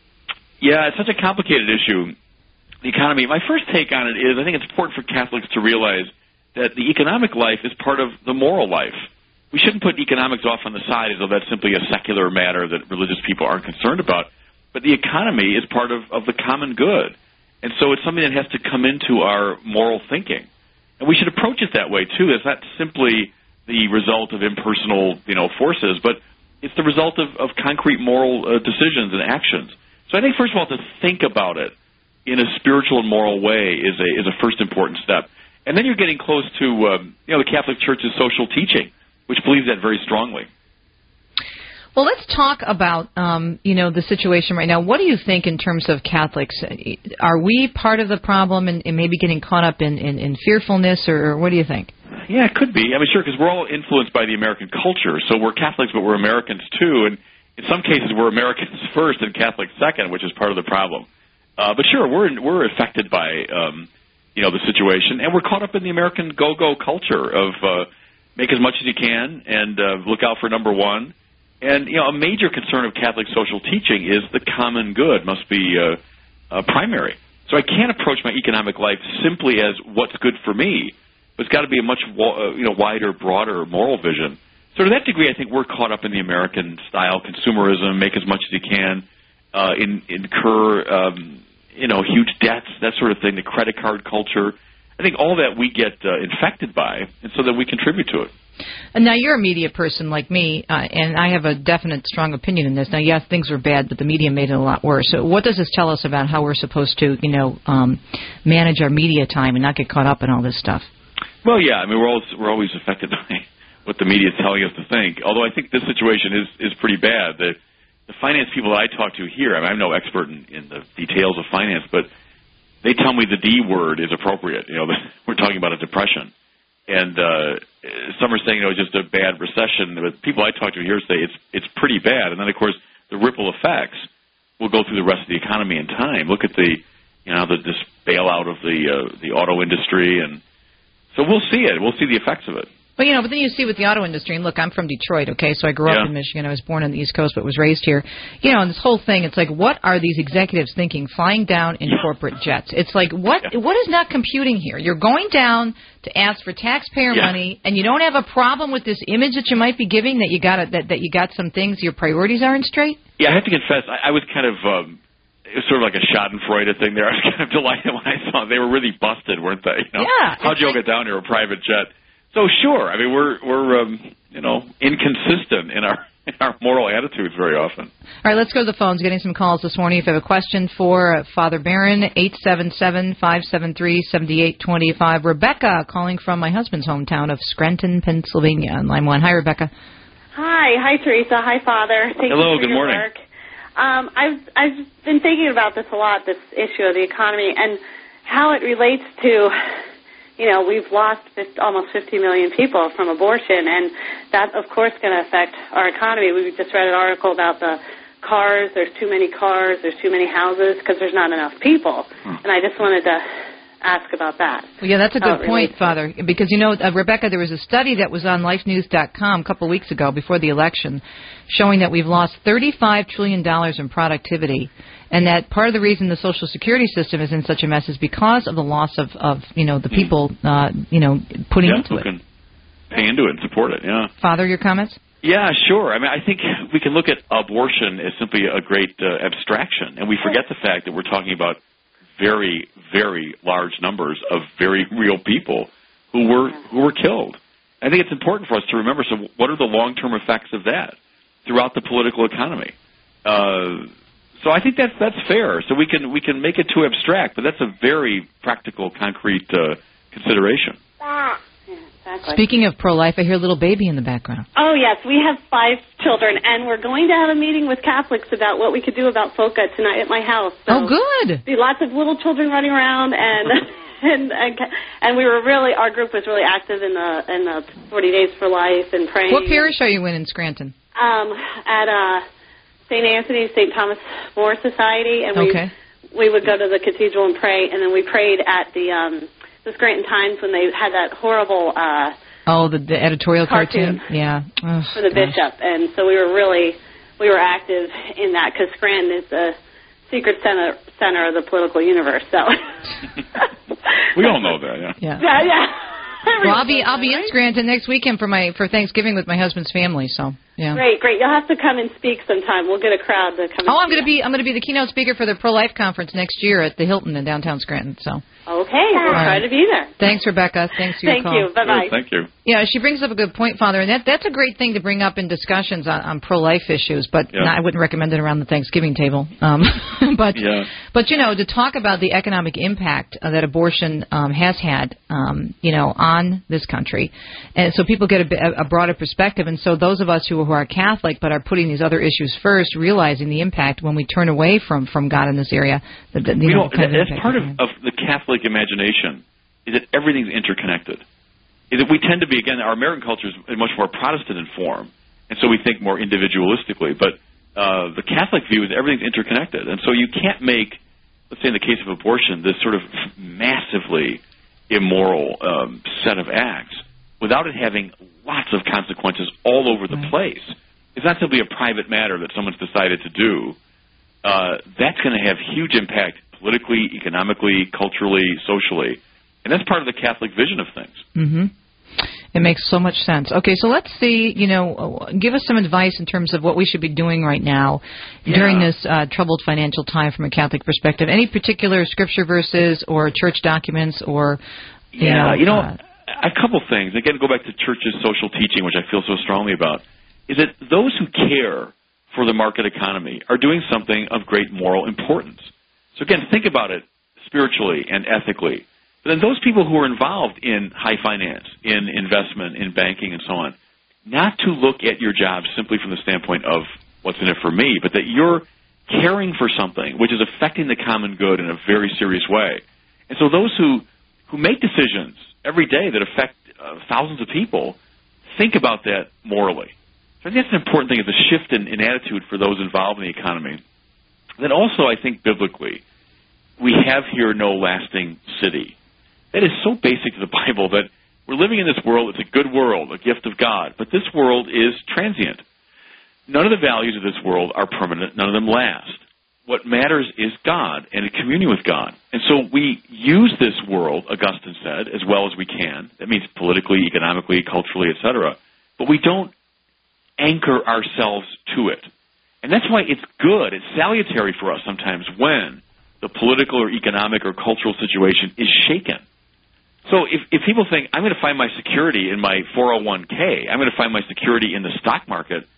Yeah, it's such a complicated issue. The economy. My first take on it is I think it's important for Catholics to realize that the economic life is part of the moral life. We shouldn't put economics off on the side as though that's simply a secular matter that religious people aren't concerned about. But the economy is part of, of the common good. And so it's something that has to come into our moral thinking. And we should approach it that way, too. It's not simply the result of impersonal, you know, forces, but it's the result of, of concrete moral uh, decisions and actions. So I think, first of all, to think about it in a spiritual and moral way is a, is a first important step. And then you're getting close to, um, you know, the Catholic Church's social teaching, which believes that very strongly. Well, let's talk about, um, you know, the situation right now. What do you think in terms of Catholics? Are we part of the problem and, and maybe getting caught up in, in, in fearfulness, or, or what do you think? Yeah, it could be. I mean, sure, because we're all influenced by the American culture. So we're Catholics, but we're Americans, too. And in some cases, we're Americans first and Catholics second, which is part of the problem. Uh, but sure, we're we're affected by, um, you know, the situation. And we're caught up in the American go-go culture of uh, make as much as you can and uh, look out for number one. And, you know, a major concern of Catholic social teaching is the common good must be uh, uh, primary. So I can't approach my economic life simply as what's good for me, but it's got to be a much uh, you know wider, broader moral vision. So to that degree, I think we're caught up in the American-style consumerism, make as much as you can, uh, in, incur, um, you know, huge debts, that sort of thing, the credit card culture. I think all that we get uh, infected by, and so that we contribute to it. And now you're a media person like me, uh, and I have a definite, strong opinion in this. Now, yes, things were bad, but the media made it a lot worse. So what does this tell us about how we're supposed to, you know, um, manage our media time and not get caught up in all this stuff? Well, yeah, I mean, we're always, we're always affected by what the media is telling us to think, although I think this situation is, is pretty bad. The, the finance people that I talk to here, I mean, I'm no expert in, in the details of finance, but they tell me the D word is appropriate. You know, we're talking about a depression. And uh, some are saying, you know, just a bad recession. But people I talk to here say it's it's pretty bad. And then, of course, the ripple effects will go through the rest of the economy in time. Look at the, you know, the, this bailout of the uh, the auto industry. And so we'll see it. We'll see the effects of it. Well, you know, but then you see with the auto industry, and look, I'm from Detroit, okay, so I grew yeah. up in Michigan. I was born on the East Coast but was raised here. You know, and this whole thing, it's like, what are these executives thinking flying down in corporate jets? It's like, what yeah. what is not computing here? You're going down to ask for taxpayer yeah. money, and you don't have a problem with this image that you might be giving, that you got a, that, that you got some things, your priorities aren't straight? Yeah, I have to confess, I, I was kind of, um, it was sort of like a Schadenfreude thing there. I was kind of delighted when I saw they were really busted, weren't they? You know? Yeah. How'd you like, get down here, a private jet? So sure, I mean we're we're um, you know inconsistent in our our moral attitudes very often. All right, let's go to the phones. Getting some calls this morning. If you have a question for uh, Father Barron, eight seven seven, five seven three, seven eight two five. Rebecca calling from my husband's hometown of Scranton, Pennsylvania, on line one. Hi, Rebecca. Hi. Hi, Teresa. Hi, Father. Thank Hello, you for good your morning. work. Um, I've, I've been thinking about this a lot, this issue of the economy, and how it relates to, you know, we've lost almost fifty million people from abortion, and that's, of course, going to affect our economy. We just read an article about the cars. There's too many cars. There's too many houses because there's not enough people. And I just wanted to ask about that. Well, yeah, that's a good point, relates. Father, because, you know, uh, Rebecca, there was a study that was on life news dot com a couple of weeks ago before the election showing that we've lost thirty-five trillion dollars in productivity, and that part of the reason the Social Security system is in such a mess is because of the loss of, of you know, the people, uh, you know, putting yeah, into who it. Can pay into it and support it, yeah. Father, your comments? Yeah, sure. I mean, I think we can look at abortion as simply a great uh, abstraction, and we forget the fact that we're talking about very, very large numbers of very real people who were who were killed. I think it's important for us to remember, so what are the long-term effects of that throughout the political economy? Uh, so I think that's that's fair. So we can we can make it too abstract, but that's a very practical, concrete uh, consideration. Yeah, exactly. Speaking of pro-life, I hear a little baby in the background. Oh, yes. We have five children, and we're going to have a meeting with Catholics about what we could do about FOCA tonight at my house. So Oh, good. be lots of little children running around, and and and, and we were really, our group was really active in the in the forty days for life and praying. What parish are you in in Scranton? Um, at uh, Saint Anthony, Saint Thomas More Society, and we Okay. we would go to the cathedral and pray, and then we prayed at the um, the Scranton Times when they had that horrible uh, Oh, the, the editorial Cartoon. cartoon? Yeah. Oh, for the gosh. bishop, and so we were really we were active in that because Scranton is the secret center center of the political universe. So We all know that, yeah. Yeah. yeah, yeah. Well, I'll be I'll be in Scranton next weekend for my for Thanksgiving with my husband's family. So yeah. Great, great. You'll have to come and speak sometime. We'll get a crowd to come. Oh, and I'm going to see be I'm going to be the keynote speaker for the Pro Life Conference next year at the Hilton in downtown Scranton. So. Okay, we'll try to be there. Thanks, Rebecca. Thanks for your Thank call. you. Bye bye. Good, thank you. Yeah, she brings up a good point, Father, and that that's a great thing to bring up in discussions on, on pro-life issues. But Yeah. no, I wouldn't recommend it around the Thanksgiving table. Um, but Yeah. but you know, to talk about the economic impact uh, that abortion um, has had, um, you know, on this country, and so people get a, bit- a broader perspective. And so those of us who, who are Catholic but are putting these other issues first, realizing the impact when we turn away from, from God in this area. The, the, you You know, know, kind of that's impact part it of, has. of the Catholic imagination, is that everything's interconnected. Is that we tend to be, again, our American culture is much more Protestant in form, and so we think more individualistically. But uh, the Catholic view is everything's interconnected. And so you can't make, let's say in the case of abortion, this sort of massively immoral um, set of acts without it having lots of consequences all over the Right. place. It's not simply a private matter that someone's decided to do. Uh, that's going to have huge impact politically, economically, culturally, socially. And that's part of the Catholic vision of things. Mm-hmm. It makes so much sense. Okay, so let's see, you know, give us some advice in terms of what we should be doing right now Yeah. during this uh, troubled financial time from a Catholic perspective. Any particular scripture verses or church documents or, you yeah, know, you know, uh, a couple things. Again, go back to church's social teaching, which I feel so strongly about, is that those who care for the market economy are doing something of great moral importance. So again, think about it spiritually and ethically. But then those people who are involved in high finance, in investment, in banking, and so on, not to look at your job simply from the standpoint of what's in it for me, but that you're caring for something which is affecting the common good in a very serious way. And so those who, who make decisions every day that affect uh, thousands of people, think about that morally. So I think that's an important thing, is a shift in, in attitude for those involved in the economy. Then also, I think biblically, we have here no lasting city. That is so basic to the Bible that we're living in this world. It's a good world, a gift of God. But this world is transient. None of the values of this world are permanent. None of them last. What matters is God and a communion with God. And so we use this world, Augustine said, as well as we can. That means politically, economically, culturally, et cetera. But we don't anchor ourselves to it. And that's why it's good, it's salutary for us sometimes when the political or economic or cultural situation is shaken. So if, if people think, I'm going to find my security in my four oh one k, I'm going to find my security in the stock market,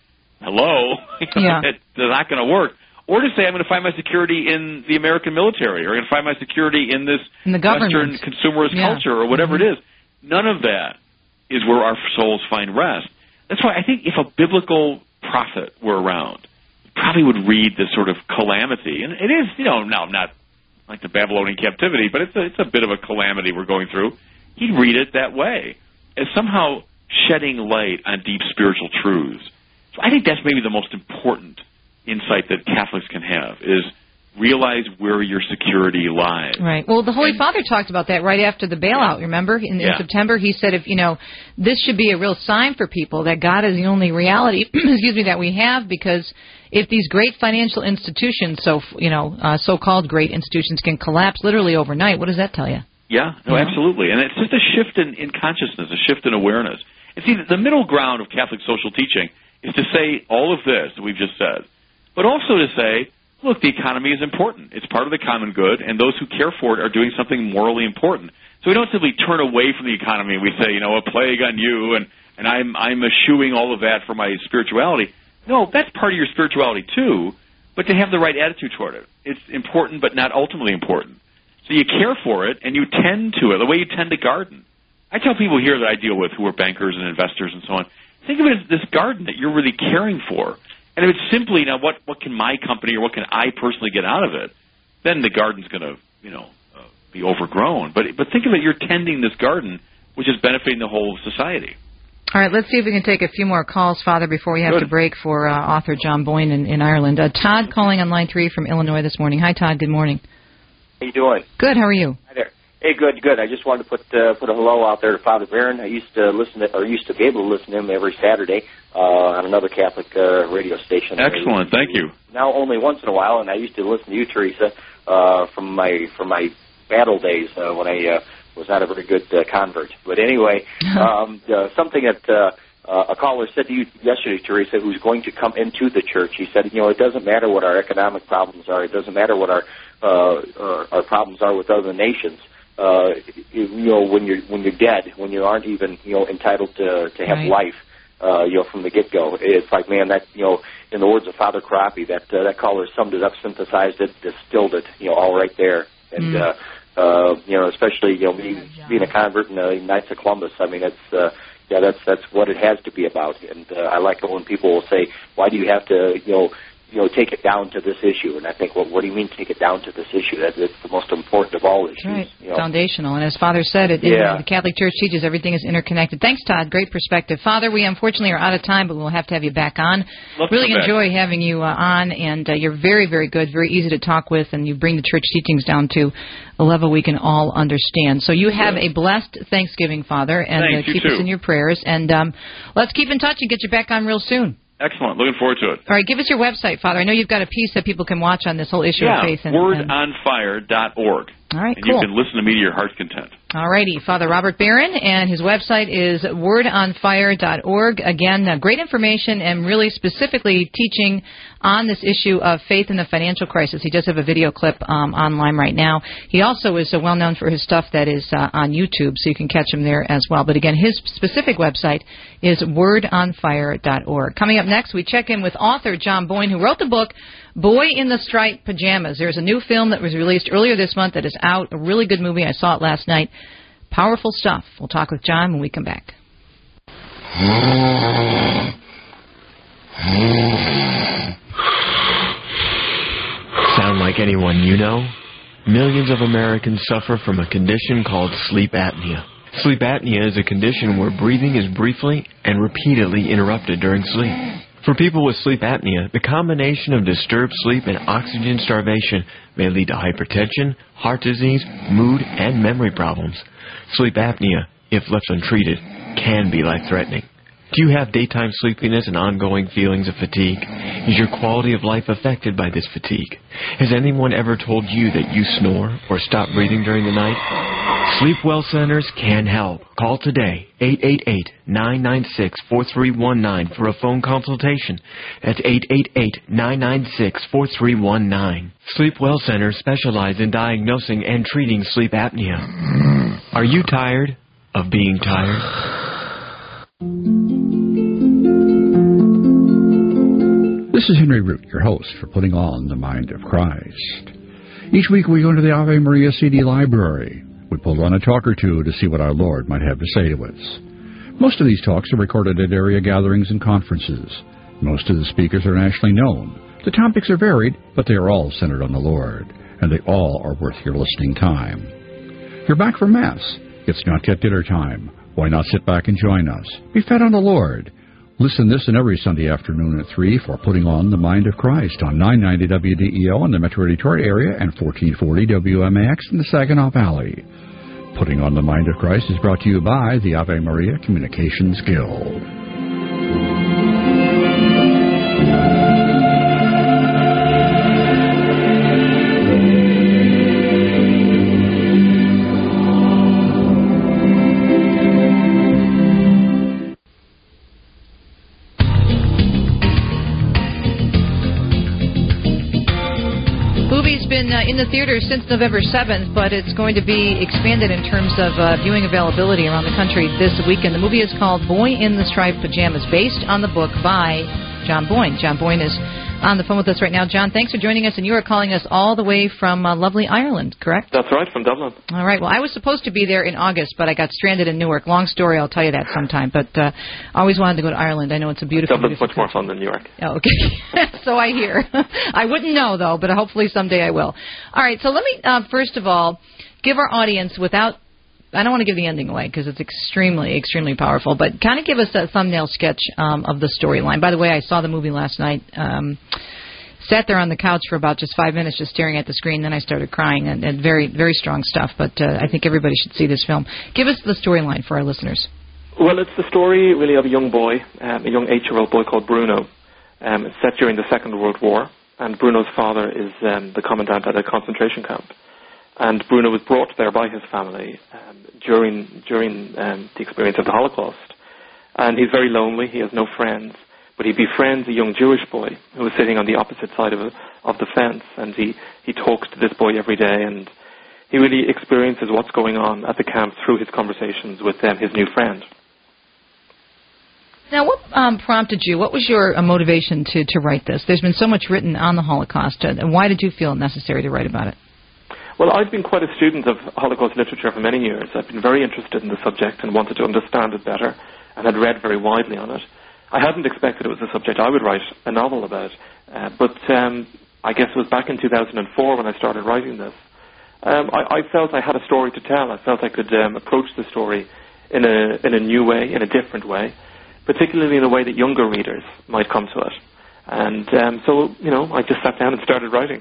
hello, yeah. that's not going to work. Or to say I'm going to find my security in the American military, or I'm going to find my security in this in the Western consumerist yeah. culture, or whatever mm-hmm. it is. None of that is where our souls find rest. That's why I think if a biblical prophet were around, he probably would read this sort of calamity. And it is, you know, no, not like the Babylonian captivity, but it's a, it's a bit of a calamity we're going through. He'd read it that way, as somehow shedding light on deep spiritual truths. So I think that's maybe the most important insight that Catholics can have, is realize where your security lies. Right. Well, the Holy and, Father talked about that right after the bailout, remember? In, yeah. in September, he said, if you know, this should be a real sign for people that God is the only reality, excuse me, that we have, because if these great financial institutions, so you know, uh, so-called great institutions, can collapse literally overnight, what does that tell you? Yeah, no, you know? Absolutely. And it's just a shift in, in consciousness, a shift in awareness. And see, the middle ground of Catholic social teaching is to say all of this that we've just said, but also to say, look, the economy is important. It's part of the common good, and those who care for it are doing something morally important. So we don't simply turn away from the economy and we say, you know, a plague on you, and, and I'm, I'm eschewing all of that for my spirituality. No, that's part of your spirituality too, but to have the right attitude toward it. It's important, but not ultimately important. So you care for it, and you tend to it, the way you tend to garden. I tell people here that I deal with who are bankers and investors and so on, think of it as this garden that you're really caring for. And if it's simply, now, what, what can my company or what can I personally get out of it, then the garden's going to, you know, uh, be overgrown. But but think of it, you're tending this garden, which is benefiting the whole society. All right, let's see if we can take a few more calls, Father, before we have Good. to break for uh, author John Boyne in, in Ireland. Uh, Todd calling on line three from Illinois this morning. Hi, Todd. Good morning. How you doing? Good. How are you? Hi there. Hey, good, good. I just wanted to put uh, put a hello out there to Father Barron. I used to listen to, or used to be able to listen to him every Saturday uh, on another Catholic uh, radio station. Excellent, thank you. Now only once in a while, and I used to listen to you, Teresa, uh, from my from my battle days uh, when I uh, was not a very good uh, convert. But anyway, um, uh, something that uh, uh, a caller said to you yesterday, Teresa, who's going to come into the church. He said, you know, it doesn't matter what our economic problems are. It doesn't matter what our uh, our, our problems are with other nations. Uh, you, you know, when you're when you're dead, when you aren't even you know entitled to to have right. life, uh, you know, from the get go, it's like, man, that you know, in the words of Father Crappy, that uh, that caller summed it up, synthesized it, distilled it, you know, all right there, and mm. uh, uh, you know, especially you know, being, being a convert in the Knights of Columbus. I mean, it's uh, yeah, that's that's what it has to be about, and uh, I like it when people will say, why do you have to, you know. You know, take it down to this issue, and I think, well, what do you mean take it down to this issue? That it's the most important of all issues. Right, you know? Foundational, and as Father said, it, yeah. it, the Catholic Church teaches everything is interconnected. Thanks, Todd. Great perspective, Father. We unfortunately are out of time, but we'll have to have you back on. Love really to enjoy back. having you uh, on, and uh, you're very, very good, very easy to talk with, and you bring the church teachings down to a level we can all understand. So you have yes. a blessed Thanksgiving, Father, and Thanks, uh, keep you us too. in your prayers. And um, let's keep in touch and get you back on real soon. Excellent. Looking forward to it. All right, give us your website, Father. I know you've got a piece that people can watch on this whole issue yeah, of faith. And, word and... on fire dot org. All right, and cool. you can listen to me to your heart's content. All righty. Father Robert Barron, and his website is word on fire dot org. Again, uh, great information and really specifically teaching on this issue of faith in the financial crisis. He does have a video clip um, online right now. He also is uh, well known for his stuff that is uh, on YouTube, so you can catch him there as well. But again, his specific website is word on fire dot org. Coming up next, we check in with author John Boyne, who wrote the book Boy in the Striped Pajamas. There's a new film that was released earlier this month that is out, a really good movie. I saw it last night. Powerful stuff. We'll talk with John when we come back. Sound like anyone you know? Millions of Americans suffer from a condition called sleep apnea. Sleep apnea is a condition where breathing is briefly and repeatedly interrupted during sleep. For people with sleep apnea, the combination of disturbed sleep and oxygen starvation may lead to hypertension, heart disease, mood, and memory problems. Sleep apnea, if left untreated, can be life-threatening. Do you have daytime sleepiness and ongoing feelings of fatigue? Is your quality of life affected by this fatigue? Has anyone ever told you that you snore or stop breathing during the night? Sleep Well Centers can help. Call today, eight eight eight, nine nine six, four three one nine for a phone consultation. That's eight eight eight, nine nine six, four three one nine. Sleep Well Centers specialize in diagnosing and treating sleep apnea. Are you tired of being tired? This is Henry Root, your host for Putting On the Mind of Christ. Each week we go into the Ave Maria C D library. We pull on a talk or two to see what our Lord might have to say to us. Most of these talks are recorded at area gatherings and conferences. Most of the speakers are nationally known. The topics are varied, but they are all centered on the Lord, and they all are worth your listening time. You're back from Mass. It's not yet dinner time. Why not sit back and join us? Be fed on the Lord. Listen this and every Sunday afternoon at three for Putting On the Mind of Christ on nine ninety W D E O in the Metro Detroit area and fourteen forty W M A X in the Saginaw Valley. Putting On the Mind of Christ is brought to you by the Ave Maria Communications Guild. Been uh, in the theaters since November seventh, but it's going to be expanded in terms of uh, viewing availability around the country this weekend. The movie is called Boy in the Striped Pajamas, based on the book by John Boyne. John Boyne is on the phone with us right now. John, thanks for joining us, and you are calling us all the way from uh, lovely Ireland, correct? That's right, from Dublin. All right. Well, I was supposed to be there in August, but I got stranded in Newark. Long story, I'll tell you that sometime. But uh, I always wanted to go to Ireland. I know it's a beautiful, Dublin's beautiful much more fun than New York. Oh, okay. So I hear. I wouldn't know, though, but hopefully someday I will. All right. So let me, uh, first of all, give our audience without, I don't want to give the ending away because it's extremely, extremely powerful, but kind of give us a thumbnail sketch um, of the storyline. By the way, I saw the movie last night. Um, sat there on the couch for about just five minutes just staring at the screen. Then I started crying, and, and very, very strong stuff. But uh, I think everybody should see this film. Give us the storyline for our listeners. Well, it's the story, really, of a young boy, um, a young eight-year-old boy called Bruno. Um, it's set during the Second World War, and Bruno's father is um, the commandant at a concentration camp. And Bruno was brought there by his family um, during during um, the experience of the Holocaust. And he's very lonely. He has no friends. But he befriends a young Jewish boy who was sitting on the opposite side of, a, of the fence. And he, he talks to this boy every day. And he really experiences what's going on at the camp through his conversations with um, his new friend. Now, what um, prompted you? What was your uh, motivation to, to write this? There's been so much written on the Holocaust. Uh, and why did you feel it necessary to write about it? Well, I've been quite a student of Holocaust literature for many years. I've been very interested in the subject and wanted to understand it better, and had read very widely on it. I hadn't expected it was a subject I would write a novel about, uh, but um, I guess it was back in two thousand four when I started writing this. Um, I, I felt I had a story to tell. I felt I could um, approach the story in a in a new way, in a different way, particularly in a way that younger readers might come to it. And um, so, you know, I just sat down and started writing.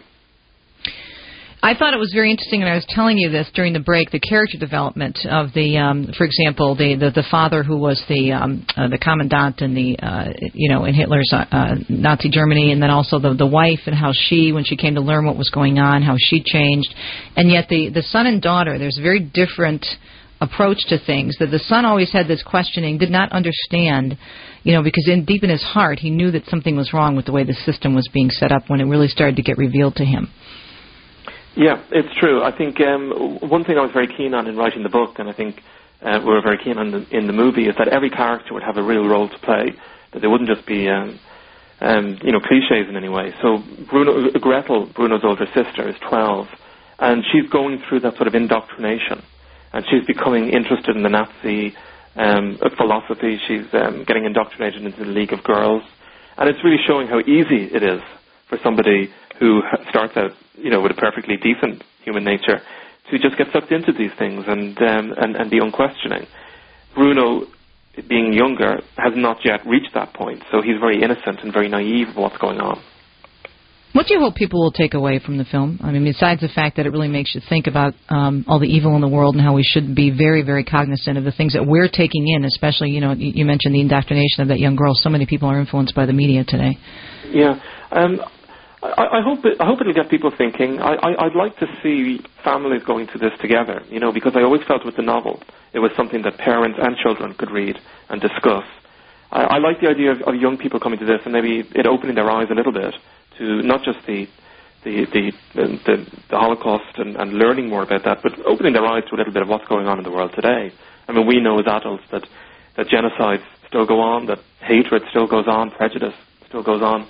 I thought it was very interesting, and I was telling you this during the break, the character development of the, um, for example, the, the, the father who was the um, uh, the commandant in the, uh, you know, in Hitler's uh, uh, Nazi Germany, and then also the, the wife and how she, when she came to learn what was going on, how she changed. And yet the, the son and daughter, there's a very different approach to things. That the son always had this questioning, did not understand, you know, because in deep in his heart, he knew that something was wrong with the way the system was being set up when it really started to get revealed to him. Yeah, it's true. I think um, one thing I was very keen on in writing the book, and I think uh, we were very keen on the, in the movie, is that every character would have a real role to play, that they wouldn't just be, um, um, you know, cliches in any way. So Bruno, Gretel, Bruno's older sister, is twelve, and she's going through that sort of indoctrination, and she's becoming interested in the Nazi um, philosophy. She's um, getting indoctrinated into the League of Girls, and it's really showing how easy it is for somebody who starts out, you know, with a perfectly decent human nature, to just get sucked into these things and um, and, and be unquestioning. Bruno, being younger, has not yet reached that point, so he's very innocent and very naive of what's going on. What do you hope people will take away from the film? I mean, besides the fact that it really makes you think about um, all the evil in the world and how we should be very, very cognizant of the things that we're taking in, especially, you know, you mentioned the indoctrination of that young girl. So many people are influenced by the media today. Yeah. Um, I, I hope it, I hope it'll get people thinking. I, I, I'd like to see families going through this together, you know, because I always felt with the novel it was something that parents and children could read and discuss. I, I like the idea of, of young people coming to this and maybe it opening their eyes a little bit to not just the the the, the, the Holocaust and, and learning more about that, but opening their eyes to a little bit of what's going on in the world today. I mean, we know as adults that, that genocides still go on, that hatred still goes on, prejudice still goes on.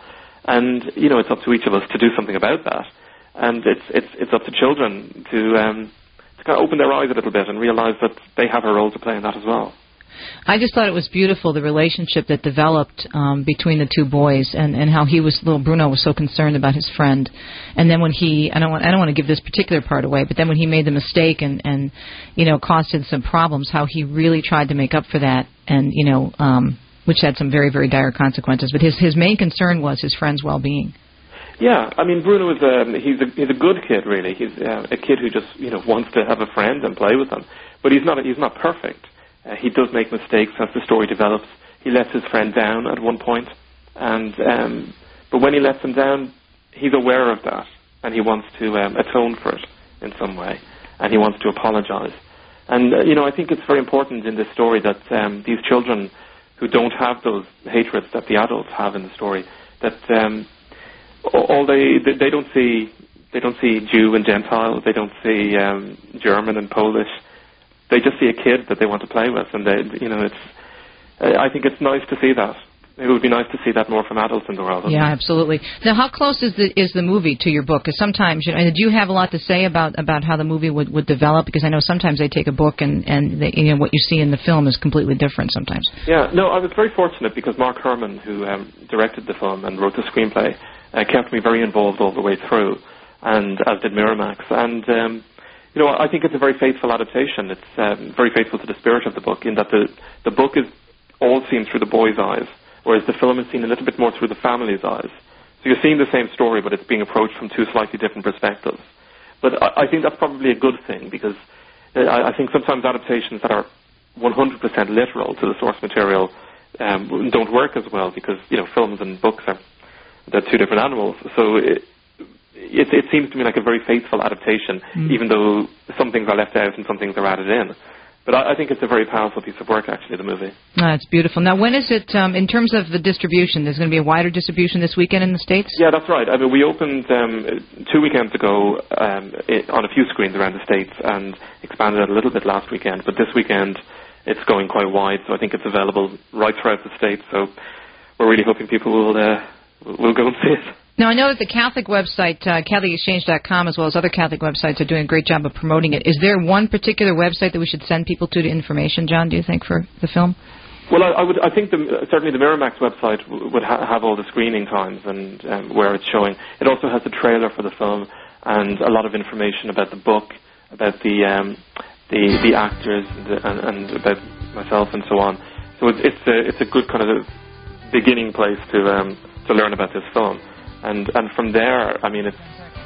And, you know, it's up to each of us to do something about that. And it's it's it's up to children to um, to kind of open their eyes a little bit and realize that they have a role to play in that as well. I just thought it was beautiful, the relationship that developed um, between the two boys, and, and how he was, little Bruno was so concerned about his friend. And then when he, I don't want, I don't want to give this particular part away, but then when he made the mistake and, and you know, caused him some problems, how he really tried to make up for that, and, you know, um, which had some very, very dire consequences. But his, his main concern was his friend's well-being. Yeah, I mean, Bruno is a, he's a, he's a good kid, really. He's uh, a kid who just, you know, wants to have a friend and play with them. But he's not, he's not perfect. Uh, he does make mistakes as the story develops. He lets his friend down at one point, and um, but when he lets him down, he's aware of that, and he wants to um, atone for it in some way, and he wants to apologize. And, uh, you know, I think it's very important in this story that um, these children who don't have those hatreds that the adults have in the story, that um, all they, they don't see, they don't see Jew and Gentile, they don't see um, German and Polish. They just see a kid that they want to play with, and they, you know, it's. I think it's nice to see that. It would be nice to see that more from adults in the world. Yeah, absolutely. Now, how close is the is the movie to your book? Because sometimes, you know, do you have a lot to say about, about how the movie would, would develop? Because I know sometimes they take a book and and they, you know, what you see in the film is completely different sometimes. Yeah, no, I was very fortunate because Mark Herman, who um, directed the film and wrote the screenplay, uh, kept me very involved all the way through, and as did Miramax. And um, you know, I think it's a very faithful adaptation. It's um, very faithful to the spirit of the book, in that the the book is all seen through the boy's eyes, whereas the film is seen a little bit more through the family's eyes. So you're seeing the same story, but it's being approached from two slightly different perspectives. But I, I think that's probably a good thing, because I, I think sometimes adaptations that are one hundred percent literal to the source material um, don't work as well, because, you know, films and books are they're two different animals. So it, It, it seems to me like a very faithful adaptation, mm. even though some things are left out and some things are added in. But I, I think it's a very powerful piece of work, actually, the movie. Oh, it's beautiful. Now, when is it, um, in terms of the distribution, there's going to be a wider distribution this weekend in the States? Yeah, that's right. I mean, we opened um, two weekends ago um, it, on a few screens around the States and expanded it a little bit last weekend. But this weekend, it's going quite wide, so I think it's available right throughout the States. So we're really hoping people will, uh, will go and see it. Now, I know that the Catholic website, uh, Catholic Exchange dot com, as well as other Catholic websites, are doing a great job of promoting it. Is there one particular website that we should send people to to information, John, do you think, for the film? Well, I, I would. I think the, certainly the Miramax website w- would ha- have all the screening times and um, where it's showing. It also has the trailer for the film and a lot of information about the book, about the um, the, the actors and, the, and, and about myself and so on. So it's, it's a it's a good kind of beginning place to um, to learn about this film. And and from there, I mean, it's.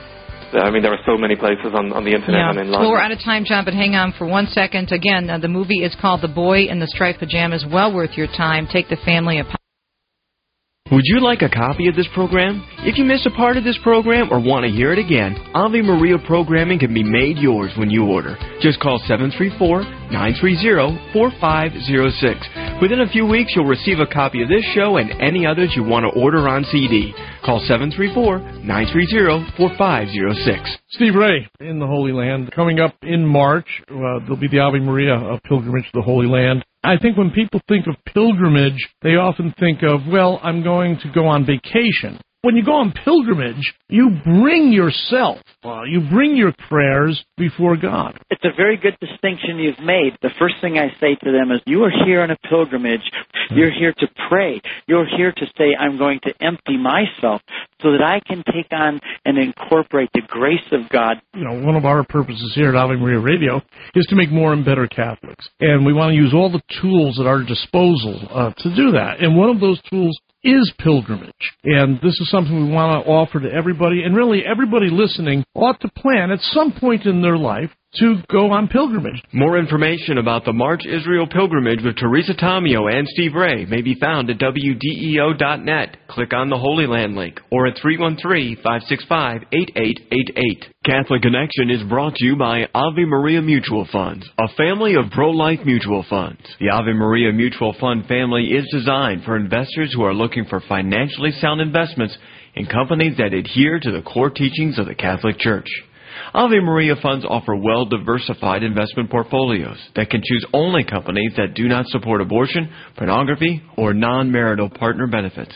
I mean, there are so many places on, on the internet yeah. and in London. Well, we're out of time, John, but hang on for one second. Again, uh, the movie is called The Boy in the Striped Pajamas. Well worth your time. Take the family apart. Would you like a copy of this program? If you miss a part of this program or want to hear it again, Ave Maria programming can be made yours when you order. Just call seven three four, nine three zero, four five zero six. Within a few weeks, you'll receive a copy of this show and any others you want to order on C D. Call seven three four, nine three zero, four five zero six. Steve Ray in the Holy Land. Coming up in March, uh, there'll be the Ave Maria uh, pilgrimage to the Holy Land. I think when people think of pilgrimage, they often think of, well, I'm going to go on vacation. When you go on pilgrimage, you bring yourself, uh, you bring your prayers before God. It's a very good distinction you've made. The first thing I say to them is, you are here on a pilgrimage. You're here to pray. You're here to say, I'm going to empty myself so that I can take on and incorporate the grace of God. You know, one of our purposes here at Ave Maria Radio is to make more and better Catholics. And we want to use all the tools at our disposal uh, to do that. And one of those tools is pilgrimage. And this is something we want to offer to everybody. And really, everybody listening ought to plan at some point in their life to go on pilgrimage. More information about the March Israel Pilgrimage with Teresa Tomeo and Steve Ray may be found at W D E O dot net. Click on the Holy Land link or at three one three, five six five, eight eight eight eight. Catholic Connection is brought to you by Ave Maria Mutual Funds, a family of pro-life mutual funds. The Ave Maria Mutual Fund family is designed for investors who are looking for financially sound investments in companies that adhere to the core teachings of the Catholic Church. Ave Maria funds offer well-diversified investment portfolios that can choose only companies that do not support abortion, pornography, or non-marital partner benefits.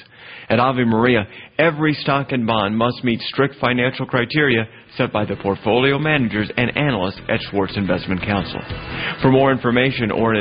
At Ave Maria, every stock and bond must meet strict financial criteria set by the portfolio managers and analysts at Schwartz Investment Counsel. For more information or an